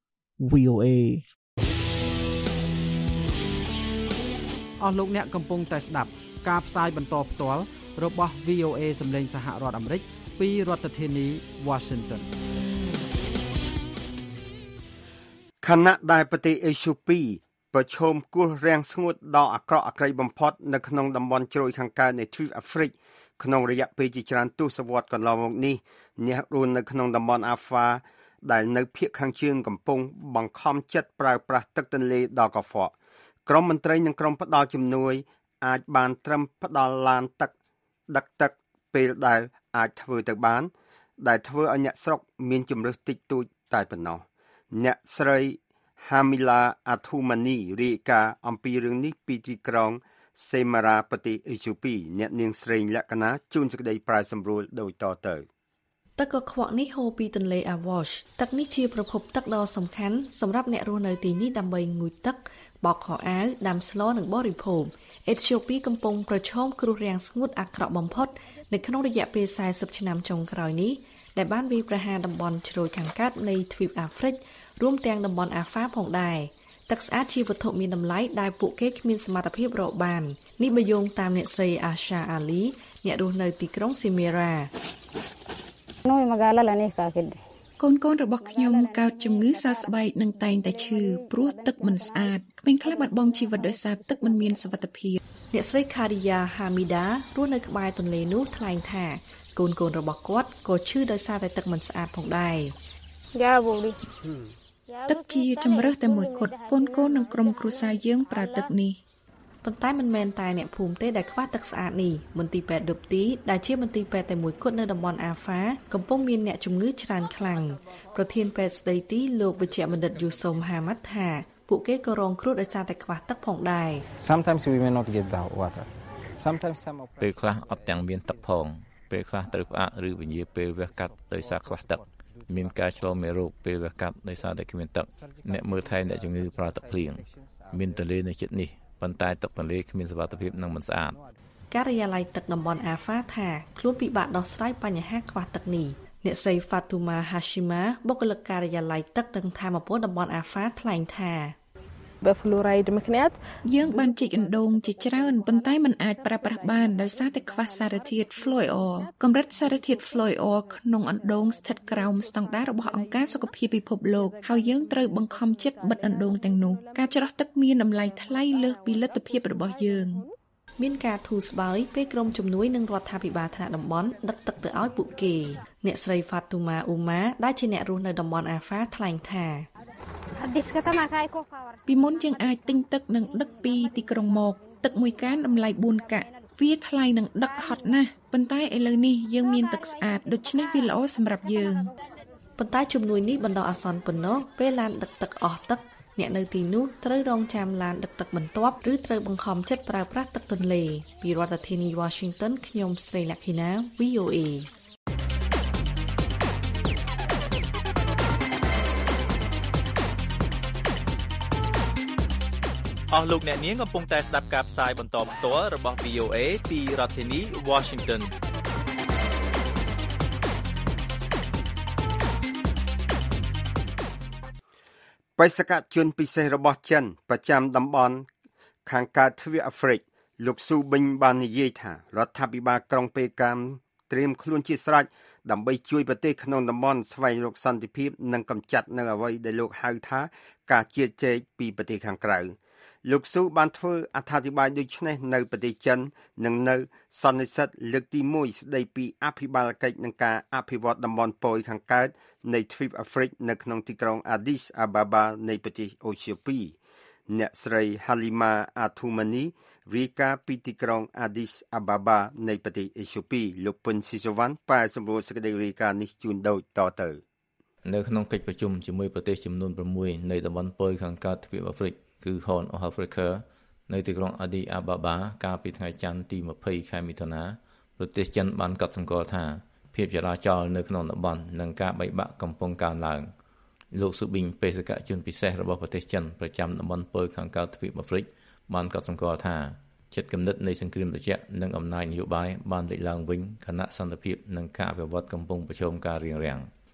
VOA អស់លោកអ្នកកំពុងតែស្ដាប់ការផ្សាយបន្តផ្ទាល់របស់ VOA សម្លេងសហរដ្ឋអាមេរិកពីរដ្ឋធានី Washington ខណៈដែលប្រទេសអេត្យូពីប្រឈមគ្រោះរាំងស្ងួតដ៏អាក្រក់អាក្រិចបំផុតនៅក្នុងតំបន់ជ្រោយខាងកើតនៃទ្វីបអាហ្វ្រិកក្នុងរយៈពេលជាច្រើនទសវត្សរ៍កន្លងមកនេះអ្នករស់នៅក្នុងតំបន់អាហ្វាដែលនៅភាគខាងជើងកំពុងបង្ខំចិត្តប្រើប្រាស់ទឹកទន្លេដ៏កខ្វក់ក្រុមមន្ត្រីនិងក្រុមផ្ដល់ជំនួយអាចបានត្រឹមផ្ដល់ឡានទឹកដឹកទឹកពេលដែលអាចធ្វើទៅបានដែលធ្វើឲ្យអ្នកស្រុកមានជំរើសតិចតួចតែប៉ុណ្ណោះអ្នកស្រី Hamila Athumani រាយការណ៍អំពីរឿងនេះពីទីក្រុង Semara ប្រទេសអេត្យូពីអ្នកនាងស្រីលក្ខណាជួនសេចក្តីប្រាយសម្រួលដូចតទៅទឹកកខ្វក់នេះហូរពីទន្លេ Awash ទឹកនេះជាប្រភពទឹកដ៏សំខាន់សម្រាប់អ្នករស់នៅទីនេះដើម្បីងូតទឹកបោកខោអាវដាំស្លនិងបរិភោគអេត្យូពីកំពុងប្រឈមគ្រោះរាំងស្ងួតអាក្រក់បំផុតនៅក្នុងរយៈពេល40ឆ្នាំចុងក្រោយនេះដែលបានវាយប្រហារតំបន់ជ្រោយខាងកើតនៃទ្វីបអាហ្វ្រិករួមទាំងតំបន់អាហ្វាផងដែរទឹកស្អាតជាវត្ថុមានតម្លៃដែលពួកគេគ្មានសមត្ថភាពរកបាននេះបើយោងតាមអ្នកស្រី Asha Ali អ្នករស់នៅទីក្រុង Semara កូនរបស់ខ្ញុំកើតជំងឺសើស្បែកនិងតែងតែឈឺព្រោះទឹកមិនស្អាតក្មេងខ្លះបាត់បង់ជីវិតដោយសារទឹកមិនមានសុវត្ថិភាពអ្នកស្រី Khadija Hamida រស់នៅក្បែរទន្លេនោះថ្លែងថាកូនរបស់គាត់ក៏ឈឺដោយសារតែទឹកមិនស្អាតផងដែរទឹកជាជំរើសតែមួយគត់កូននិងក្រុមគ្រួសារយើងប្រើទឹកនេះប៉ុន្តែមិនមែនតែអ្នកភូមិទេដែលខ្វះទឹកស្អាតនេះមន្ទីរពេទ្យឌុបទីដែលជាមន្ទីរពេទ្យតែមួយគត់នៅតំបន់អាហ្វាកំពុងមានអ្នកជំងឺច្រើនខ្លាំងប្រធានពេទ្យស្ដីទីលោកវិជ្ជបណ្ឌិតយូសុមហាម៉ាត់ថាពួកគេក៏រងគ្រោះដោយសារតែខ្វះទឹកផងដែរ Sometimes we may not get the water. Sometimes some of ពេលខ្លះអត់ទាំងមានទឹកផងពេលខ្លះត្រូវផ្អាកឬវិញ្ញាពេលវះកាត់ដោយសារខ្វះទឹកមានការឆ្លងមេរោគពេលវះកាត់ដោយសារតែគ្មានទឹកអ្នកមើលថែអ្នកជំងឺប្រើទឹកភ្លៀងមានទន្លេនៅជិតនេះប៉ុន្តែទឹកទន្លេគ្មានសុវត្ថិភាពនិងមិនស្អាតការិយាល័យទឹកតំបន់អាហ្វាថាខ្លួនពិបាកដោះស្រាយបញ្ហាខ្វះទឹកនេះអ្នកស្រី Fatuma Hashima បុគ្គលិកការិយាល័យទឹកនិងធម្មពលតំបន់អាហ្វាថ្លែងថាយើងបានជីកអណ្ដូងជាច្រើនប៉ុន្តែมันអាចប្រើប្រាស់បានដោយសារតែខ្វះសារធាតុ Fluor កម្រិតសារធាតុ Fluor ក្នុងអណ្ដូងស្ថិតក្រោមស្តង់ដាររបស់អង្គការសុខភាពពិភពលោកហើយយើងត្រូវបង្ខំចិត្តបិទអណ្ដូងទាំងនោះការច្រោះទឹកមានតម្លៃថ្លៃលើសពីលទ្ធភាពរបស់យើងមានការធូរស្បើយពេលក្រុមជំនួយនិងរដ្ឋាភិបាលថ្នាក់តំបន់ដឹកទឹកទៅឲ្យពួកគេអ្នកស្រី Fatuma Uma ដែលជាអ្នករស់នៅតំបន់អាហ្វាថ្លែងថាពីមុនយើងអាចទិញទឹកនិងដឹកពីទីក្រុងមកទឹកមួយកានតម្លៃ4កាក់វាថ្លៃនឹងដឹកហត់ណាស់ប៉ុន្តែឥឡូវនេះយើងមានទឹកស្អាតដូច្នេះវាល្អសម្រាប់យើងប៉ុន្តែជំនួយនេះបណ្ដោះអាសន្នប៉ុណ្ណោះពេលឡានដឹកទឹកអស់ទឹកអ្នកនៅទីនោះត្រូវរងចាំឡានដឹកទឹកបន្ទាប់ឬត្រូវបង្ខំចិត្តប្រើប្រាស់ទឹកទន្លេពីរដ្ឋធានី Washington ខ្ញុំស្រីលក្ខិណា VOA អស់លោកអ្នកនាងកំពុងតែស្ដាប់ការផ្សាយបន្តផ្ទាល់របស់ VOA ពីរដ្ឋធានី Washington បេសកជនពិសេសរបស់ចិនប្រចាំតំបន់ខាងកើតទ្វីបអាហ្វ្រិកលោកស៊ូប៊ិញបាននិយាយថារដ្ឋាភិបាលក្រុងប៉េកាំត្រៀមខ្លួនជាស្រេចដើម្បីជួយប្រទេសក្នុងតំបន់ស្វែងរកសន្តិភាពនិងកម្ចាត់នៅអ្វីដែលលោកហៅថាការជៀសជែកពីប្រទេសខាងក្រៅលោកស៊ូបានធ្វើអត្ថាធិប្បាយដូចនេះនៅប្រទេសចិននិងនៅសន្និសីទលើកទី1ស្ដីពីអភិបាលកិច្ចនិងការអភិវឌ្ឍតំបន់ប៉ូយខាងកើតនៃទ្វីបអាហ្វ្រិកនៅក្នុងទីក្រុង Addis Ababa នៃប្រទេសអេត្យូពីអ្នកស្រី Halima Athumani រាយការណ៍ពីទីក្រុង Addis Ababa នៃប្រទេសអេត្យូពីលោកពុនស៊ីសវ៉ាន់ប៉ែសម្រួលសេចក្តីរាយការណ៍នេះជូនដូចតទៅនៅក្នុងកិច្ចប្រជុំជាមួយប្រទេសចំនួន6នៃតំបន់ប៉ូយខាងកើតទ្វីបអាហ្វ្រិកគឺ Horn of Africa នៅទីក្រុង Addis Ababa កាលពីថ្ងៃច័ន្ទទី20ខែមិថុនាប្រទេសចិនបានកត់សម្គាល់ថាភាពចលាចលនៅក្នុងតំបន់និងការបែកបាក់កំពុងកើនឡើងលោកស៊ូប៊ីងបេសកជនពិសេសរបស់ប្រទេសចិនប្រចាំតំបន់ប៉ូយខាងកើតទ្វីបអាហ្វ្រិកបានកត់សម្គាល់ថាចិត្តគំនិតនៃសង្គ្រាមត្រជាក់និងអំណាចនយោបាយបានលេចឡើងវិញខណៈសន្តិភាពនិងការអភិវឌ្ឍកំពុងប្រឈមការរាំងរាំង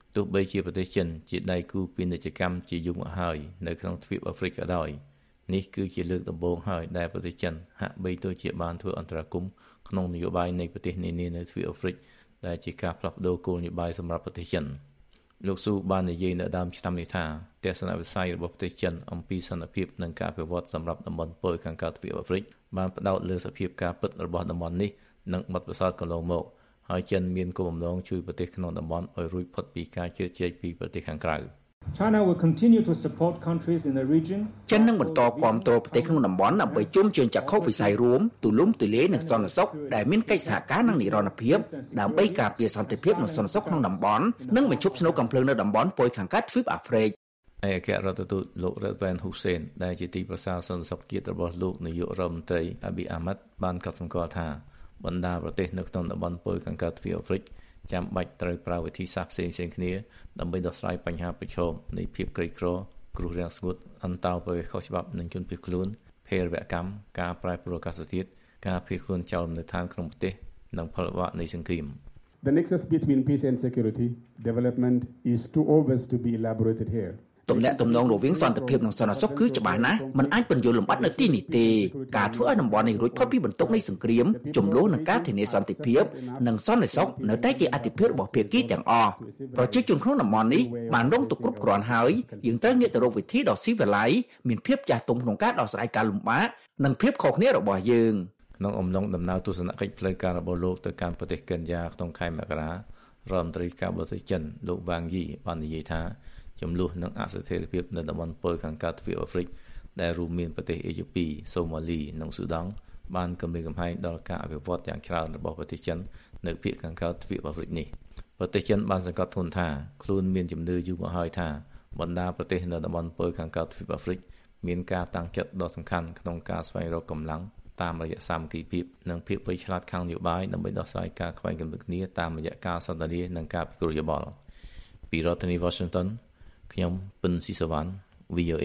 ទោះបីជាប្រទេសចិនជាដៃគូពាណិជ្ជកម្មជាយូរមកហើយនៅក្នុងទ្វីបអាហ្វ្រិកក៏ដោយនេះគឺជាលើកដំបូងហើយដែលប្រទេសចិនហាក់បីដូចជាបានធ្វើអន្តរាគមន៍ក្នុងនយោបាយនៃប្រទេសនានានៅទ្វីបអាហ្វ្រិកដែលជាការផ្លាស់ប្ដូរគោលនយោបាយសម្រាប់ប្រទេសចិនលោកស៊ូបាននិយាយនៅដើមឆ្នាំនេះថាទស្សនវិស័យរបស់ប្រទេសចិនអំពីសន្តិភាពនិងការអភិវឌ្ឍសម្រាប់តំបន់ប៉ូលខាងកើតទ្វីបអាហ្វ្រិកបានផ្ដោតលើសភាពការពិតរបស់តំបន់នេះនិងបទពិសោធន៍កន្លងមកហើយចិនមានគោលបំណងជួយប្រទេសក្នុងតំបន់ឲ្យរួចផុតពីការជឿជែកពីប្រទេសខាងក្រៅ China will continue to support countries in the region ចិននឹងបន្តគាំទ្រប្រទេសក្នុងតំបន់ដើម្បីជុំជឿនចក្ខុវិស័យរួមទូលំទូលាយនិងសន្តិសុខដែលមានកិច្ចសហការនិងនិរន្តរភាពដើម្បីការពារសន្តិភាពនិងសន្តិសុខក្នុងតំបន់និងបញ្ឈប់ស្នូលកំភ្លើងនៅតំបន់ប៉ូយខាងកើតទ្វីបអាហ្វ្រិកឯកអគ្គរដ្ឋទូតលោក Redwan Hussein ដែលជាទីប្រឹក្សាសន្តិសុខជាតិរបស់លោកនាយករដ្ឋមន្ត្រី Abiy Ahmed បានកត់សម្គាល់ថាបណ្ដាប្រទេសនៅក្នុងតំបន់ប៉ូយខាងកើតទ្វីបអាហ្វ្រិកចាំបាច់ត្រូវប្រើវិធីសាស្ត្រផ្សេងៗគ្នាដើម្បីដោះស្រាយបញ្ហាប្រឈមនៃភាពក្រីក្រគ្រោះរាំងស្ងួតអន្តោប្រវេសន៍ខុសច្បាប់និងជនភៀសខ្លួនភេរវកម្មការប្រែប្រួលអាកាសធាតុការភៀសខ្លួនចោលលំនៅឋានក្នុងប្រទេសនិងផលវិបាកនៃសង្គ្រាម The nexus between peace and security development is too obvious to be elaborated here ទំនាក់ទំនងរវាងសន្តិភាពនិងសន្តិសុខគឺច្បាស់ណាស់មិនអាចបញ្យល់លម្អិតនៅទីនេះទេការធ្វើឲ្យតំបន់នេះរួចផុតពីបន្ទុកនៃសង្គ្រាមជម្លោះនិងការធានាសន្តិភាពនិងសន្តិសុខនៅតែជាអាទិភាពរបស់ភាគីទាំងអស់ប្រជាជនក្នុងតំបន់នេះបានរងទុក្ខគ្រប់គ្រាន់ហើយយើងត្រូវងាកទៅរកវិធីដ៏ស៊ីវិល័យមានភាពចាស់ទុំក្នុងការដោះស្រាយការលំបាកនិងភាពខុសគ្នារបស់យើងក្នុងអំឡុងដំណើរទស្សនកិច្ចផ្លូវការរបស់លោកទៅកាន់ប្រទេសកិនយ៉ាក្នុងខែមករារដ្ឋមន្ត្រីការបរទេសចិនលោកវ៉ាងយីបាននិយាយថាចំនួននិងអស្ថិរភាពនៅតំបន់ប៉ូលខាងកើតទ្វីបអាហ្វ្រិកដែលរួមមានប្រទេសអេជូពី សូម៉ាលី និងស៊ូដង់បានគំរាមកំហែងដល់ការអភិវឌ្ឍយ៉ាងច្រើនរបស់ប្រទេសចិននៅភាគខាងកើតទ្វីបអាហ្វ្រិកនេះប្រទេសចិនបានសង្កត់ធ្ងន់ថាខ្លួនមានជំនឿយូរមកហើយថាបណ្ដាប្រទេសនៅតំបន់ប៉ូលខាងកើតទ្វីបអាហ្វ្រិកមានការតាំងចិត្តដ៏សំខាន់ក្នុងការស្វែងរកកម្លាំងតាមរយៈសាមគ្គីភាពនិងភាពវៃឆ្លាតខាងនយោបាយដើម្បីដោះស្រាយការខ្វែងគំនិតគ្នាតាមរយៈការសន្ទនានិងការពិគ្រោះយោបល់ពីរដ្ឋធានី Washingtonខ្ញុំពិនស៊ីសវណ្ណ VOA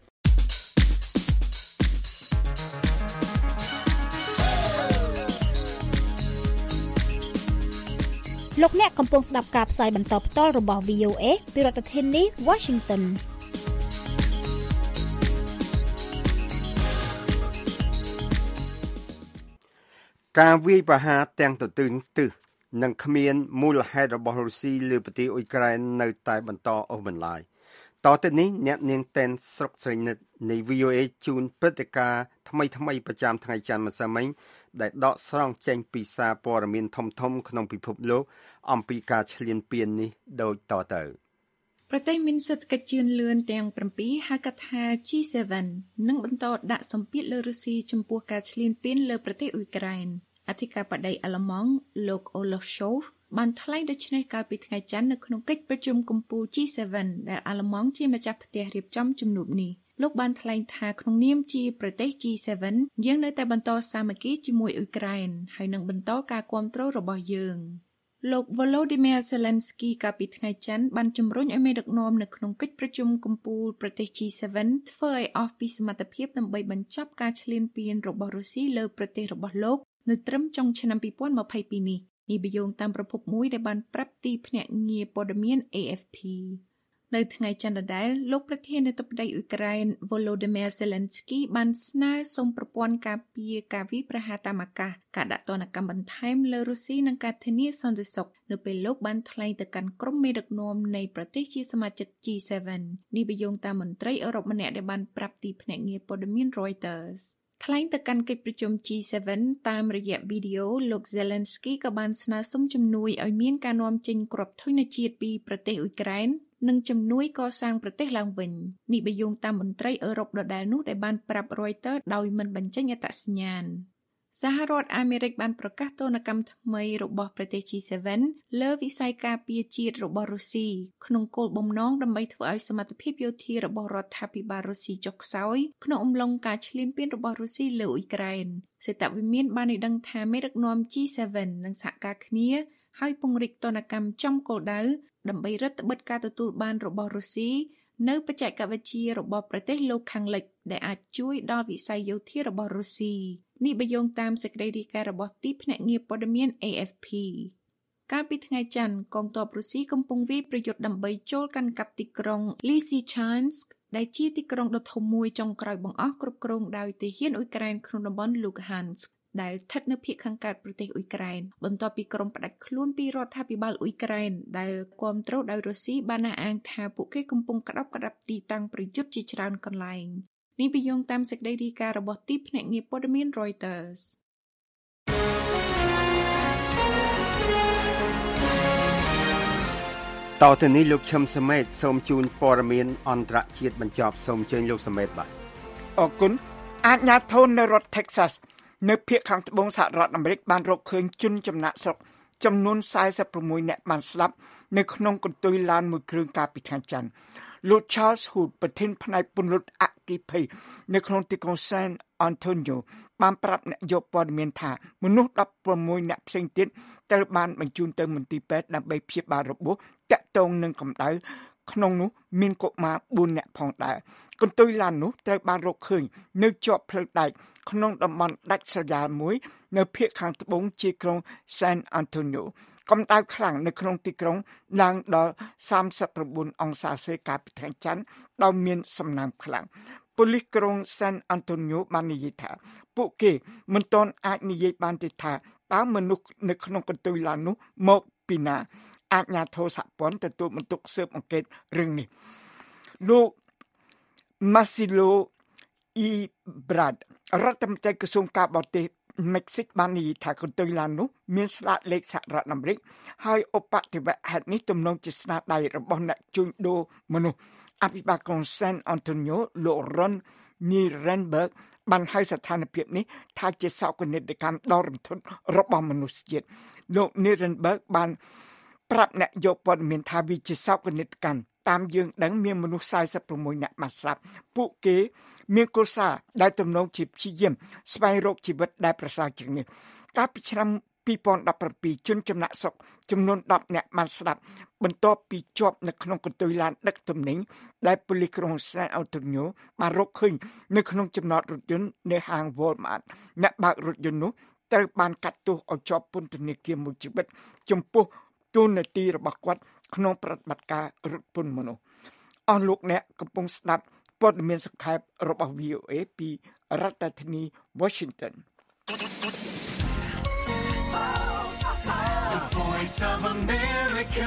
លោកអ្នកកំពុងស្ដាប់ការផ្សាយបន្តផ្ទាល់របស់ VOA ពីរដ្ឋធានី Washington ការវាយប្រហារទាំងទទឹងទិសនិងគ្មានមូលហេតុរបស់រុស្ស៊ីលើប្រទេសអ៊ុយក្រែននៅតែបន្តអូសបន្លាយតទៅនេះអ្នកនាងតែនស្រុកស្រីនិតនៃ VOA ជូនព្រឹត្តិការណ៍ថ្មីប្រចាំថ្ងៃច័ន្ទម្សិលមិញដែលដកស្រង់ចេញពីសារព័ត៌មានធំក្នុងពិភពលោកអំពីការឈ្លានពាននេះដូចតទៅប្រទេសមានសេដ្ឋកិច្ចជឿនលឿនទាំង7ហៅកាត់ថា G7 នឹងបន្តដាក់សម្ពាធលើរុស្ស៊ីចំពោះការឈ្លានពានលើប្រទេសអ៊ុយក្រែនអធិការបតីអាល្លឺម៉ង់លោក Olaf Scholz បានថ្លែងដូចនេះកាលពីថ្ងៃច័ន្ទនៅក្នុងកិច្ចប្រជុំកំពូល G7 ដែលអាល្លឺម៉ង់ជាម្ចាស់ផ្ទះរៀបចំជំនួបនេះលោកបានថ្លែងថាក្នុងនាមជាប្រទេស G7 យើងនៅតែបន្តសាមគ្គីជាមួយអ៊ុយក្រែនហើយនឹងបន្តការគាំទ្ររបស់យើងលោក Volodymyr Zelensky កាលពីថ្ងៃច័ន្ទបានជំរុញឲ្យមេដឹកនាំនៅក្នុងកិច្ចប្រជុំកំពូលប្រទេស G7 ធ្វើឲ្យអស់ពីសមត្ថភាពដើម្បីបញ្ចប់ការឈ្លានពានរបស់រុស្ស៊ីលើប្រទេសរបស់លោកនៅត្រឹមចុងឆ្នាំ2022នេះបយោងតាមប្រភពមួយដែលបានប្រាប់ទីភ្នាក់ងារព័ត៌មាន AFP នៅថ្ងៃច័ន្ទដដែលលោកប្រធានាធិបតីអ៊ុយក្រែន Volodymyr Zelensky បានស្នើសុំប្រព័ន្ធការពារការវាយប្រហារតាមអាកាសការដាក់ទណ្ឌកម្មបន្ថែមលើរុស្ស៊ីនិងការធានាសន្តិសុខនៅពេលលោកបានថ្លែងទៅកាន់ក្រុមមេដឹកនាំនៃប្រទេសជាសមាជិក G7 នេះបយោងតាមមន្ត្រីអឺរ៉ុបម្នាក់ដែលបានប្រាប់ទីភ្នាក់ងារព័ត៌មាន Reutersថ្លែងទៅកាន់កិច្ចប្រជុំ G7 តាមរយៈវីដេអូលោក Zelensky ក៏បានស្នើសុំជំនួយឲ្យមានការនាំចេញគ្រាប់ធញ្ញជាតិពីប្រទេសអ៊ុយក្រែននិងជំនួយកសាងប្រទេសឡើងវិញនេះបយោងតាមមន្ត្រីអឺរ៉ុបដដែលនោះដែលបានប្រាប់ Reuters ដោយមិនបញ្ចេញអត្តសញ្ញាណសហរដ្ឋអាមេរិកបានប្រកាសទណ្ឌកម្មថ្មីរបស់ប្រទេស G7 លើវិស័យការពារជាតិរបស់រុស្ស៊ីក្នុងគោលបំណងដើម្បីធ្វើឲ្យសមត្ថភាពយោធារបស់រដ្ឋាភិបាលរុស្ស៊ីចុះខ្សោយក្នុងអំឡុងការឈ្លានពានរបស់រុស្ស៊ីលើអ៊ុយក្រែនសេតវិមានបានដឹងថាមេដឹកនាំ G7 នឹងសហការគ្នាហើយពង្រីកទណ្ឌកម្មចំគោលដៅដើម្បីរឹតបន្តឹងការទទួលបានរបស់រុស្ស៊ីនៅបច្ចេកវិទ្យារបស់ប្រទេសលោកខាងលិចដែលអាចជួយដល់វិស័យយោធារបស់រុស្ស៊ីនេះបយោងតាមសេចក្តីរាយការណ៍របស់ទីភ្នាក់ងារព័ត៌មាន AFP កាលពីថ្ងៃច័ន្ទកងទ័ពរុស្ស៊ីកំពុងវាយប្រយុទ្ធដើម្បីចូលកាន់កាប់ទីក្រុង Lysychansk ដែលជាទីក្រុងដ៏ធំមួយចុងក្រោយបង្អស់គ្រប់គ្រងដោយទាហានអ៊ុយក្រែនក្នុងតំបន់ Luhansk ដែលស្ថិតនៅភាគខាងកើតប្រទេសអ៊ុយក្រែនបន្ទាប់ពីក្រុមផ្ដាច់ខ្លួនពីរដ្ឋាភិបាលអ៊ុយក្រែនដែលគាំទ្រដោយរុស្ស៊ីបានអះអាងថាពួកគេកំពុងក្តាប់ក្តាប់ទីតាំងប្រយុទ្ធជាច្រើនកន្លែងនេះបញ្យងតាមសេចក្តីរាយការណ៍របស់ទីភ្នាក់ងារព័ត៌មាន Reuters តទៅនេះលោកឈឹមសមេតសូមជូនព័ត៌មានអន្តរជាតិបញ្ចប់សូមអញ្ជើញលោកសមេតបាទអរគុណអាជ្ញាធរនៅរដ្ឋ Texas នៅភាគខាងត្បូងសហរដ្ឋអាមេរិកបានរកឃើញជនចំណាក់ស្រុកចំនួន46នាក់បានស្លាប់នៅក្នុងកន្ទុយឡានមួយគ្រឿងកាលពីថ្ងៃច័ន្ទលោក Charles Hood ប្រធានផ្នែកពន្លត់អគ្គិភ័យនៅក្នុងទីក្រុង San Antonio បានប្រាប់អ្នកយកព័ត៌មានថាមនុស្ស16នាក់ផ្សេងទៀតត្រូវបានបញ្ជូនទៅមន្ទីរពេទ្យដើម្បីព្យាបាលរបួសទាក់ទងនឹងកម្ដៅក្នុងនោះមានកុមារ4នាក់ផងដែរកន្ទុយឡាននោះត្រូវបានរកឃើញនៅជាប់ផ្លូវដែកក្នុងតំបន់ដាច់ស្រយាលមួយនៅភាគខាងត្បូងជាក្រុង San Antonio កម្ដៅខ្លាំងនៅក្នុងទីក្រុងឡើងដល់39អង្សាសេកាលពីថ្ងៃច័ន្ទដោយមានសំណើមខ្លាំងប៉ូលីសក្រុង San Antonio បាននិយាយថាពួកគេមិនទាន់អាចនិយាយបានទេថាតើមនុស្សនៅក្នុងកន្ទុយឡាននោះមកពីណាអាជ្ញាធរសហព័ន្ធទទួលបន្ទុកស៊ើបអង្កេតរឿងនេះលោក Marcelo Ebrard រដ្ឋមន្ត្រីក្រសួងការបរទេសមិចស៊ីកបាននិយាយថាកន្ទុយឡាននោះមានស្លាកលេខសហរដ្ឋអាមេរិកហើយឧបទ្ទវហេតុនេះទំនងជាស្នាដៃរបស់អ្នកជួញដូរមនុស្សអភិបាលក្រុង San Antonio លោក Ron Nirenberg បានហៅស្ថានភាពនេះថាជាសោកនាដកម្មដ៏រន្ធត់របស់មនុស្សជាតិលោក Nirenberg បានប្រាប់អ្នកយកព័ត៌មានថាវាជាសោកនាដកម្មតាមយើងដឹងមានមនុស្ស46នាក់បានស្លាប់ពួកគេមានគ្រួសារដែលទំនងជាព្យាយាមស្វែងរកជីវិតដែលប្រសើរជាងនេះកាលពីឆ្នាំ2017ជនចំណាក់ស្រុកចំនួន10នាក់បានស្លាប់បន្ទាប់ពីជាប់នៅក្នុងកន្ទុយឡានដឹកទំនិញដែលប៉ូលីសក្រុង San Antonio បានរកឃើញនៅក្នុងចំណតរថយន្តនៅហាង Walmart អ្នកបើករថយន្តនោះត្រូវបានកាត់ទោសឲ្យជាប់ពន្ធនាគារមួយជីវិតចំពោះទូនាទីរបស់គាត់ក្នុងប្រតិបត្តិការរត់ពន្ធមនុស្សអស់លោកអ្នកកំពុងស្ដាប់ព័ត៌មានសង្ខេបរបស់ VOA ពីរដ្ឋធានី Washington The Voice of America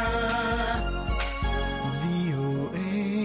VOA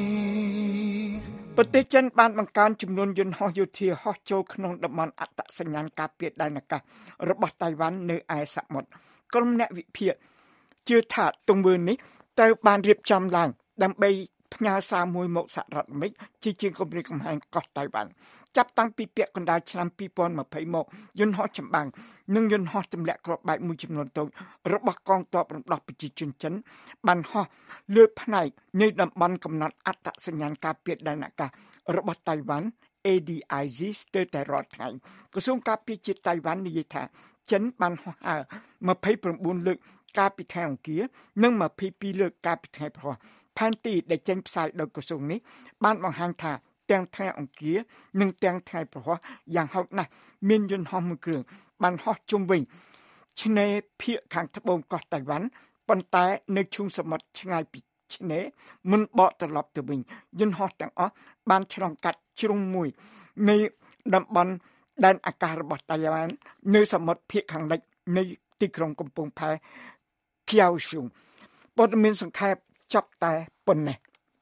ប្រទេសចិនបានបង្កើនចំនួនយន្តហោះយោធាហោះចូលក្នុងតំបន់អត្តសញ្ញាណការពារដែនអាកាសរបស់តៃវ៉ាន់នៅឯសមុទ្រក្រុមអ្នកវិភាគជឿថាទង្វើនេះត្រូវបានរៀបចំឡើងដើម្បីផ្ញើសារមួយមកសហរដ្ឋអាមេរិកជាគម្រាមកំហែងកោះតៃវ៉ាន់ចាប់តាំងពីពាក់កណ្ដាលឆ្នាំ2020មកយន្តហោះចម្បាំងនិងយន្តហោះទម្លាក់គ្រាប់បែកមួយចំនួនតូចរបស់កងទ័ពរំដោះប្រជាជនចិនបានហោះលើផ្នែកនៃតំបន់កំណត់អត្តសញ្ញាណការពារដែនអាកាសរបស់តៃវ៉ាន់ ADIZ ស្ទើរតែរាល់ថ្ងៃក្រសួងការពារជាតិតៃវ៉ាន់និយាយថាចិនបានហោះហើរ29លើកកាលពីថ្ងៃអង្គារនិង22លើកកាលពីថ្ងៃព្រហស្បតិ៍ផែនទីដែលចេញផ្សាយដោយក្រសួងនេះបានបង្ហាញថាទាំងថ្ងៃអង្គារនិងទាំងថ្ងៃព្រហស្បតិ៍យ៉ាងហោចណាស់មានយន្តហោះមួយគ្រឿងបានហោះជុំវិញឆ្នេរភាគខាងត្បូងកោះតៃវ៉ាន់ប៉ុន្តែនៅឈូងសមុទ្រឆ្ងាយពីឆ្នេរមិនបកត្រឡប់ទៅវិញយន្តហោះទាំងអស់បានឆ្លងកាត់ជ្រុងមួយនៃតំបន់ដែនអាកាសរបស់តៃវ៉ាន់នៅសមុទ្រភាគខាងលិចនៃទីក្រុងកំពង់ផែខៀវស៊ុងព័ត៌មានសង្ខេបចប់តែប៉ុណ្ណេះ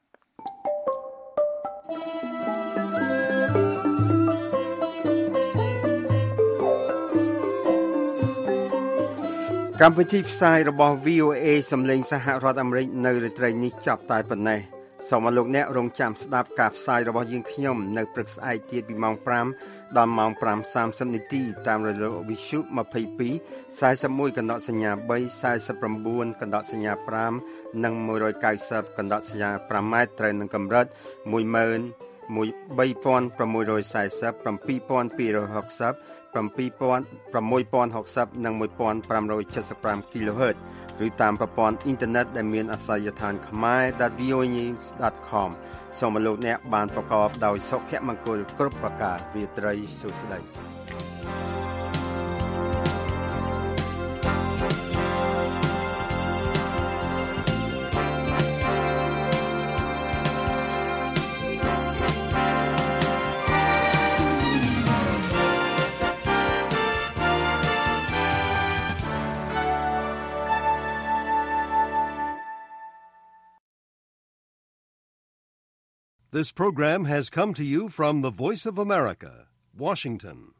កម្មវិធីផ្សាយរបស់ VOA សំឡេងសហរដ្ឋអាមេរិកនៅរាត្រីនេះចាប់តែប៉ុណ្ណេះសូមអរលោកអ្នករងចាំស្ដាប់ការផ្សាយរបស់យើងខ្ញុំនៅព្រឹកស្អែកទៀតពីម៉ោង5ដល់ម៉ោង 5:30 នាទីតាមរលកវិទ្យុ22 41កណ្ដកសញ្ញា3 49កណ្ដកសញ្ញា5និង190កណ្ដកសញ្ញា5ម៉ែត្រត្រូវនឹងកម្រិត 13640 7260 6060និង1575 kHz ឬតាមប្រព័ន្ធអ៊ីនធឺណិតដែលមានអាសយដ្ឋាន khmer.voanews.com សូមអរលោកអ្នកបានប្រកបដោយសុភមង្គលគ្រប់ប្រការរាត្រីសួស្តី This program has come to you from the Voice of America, Washington.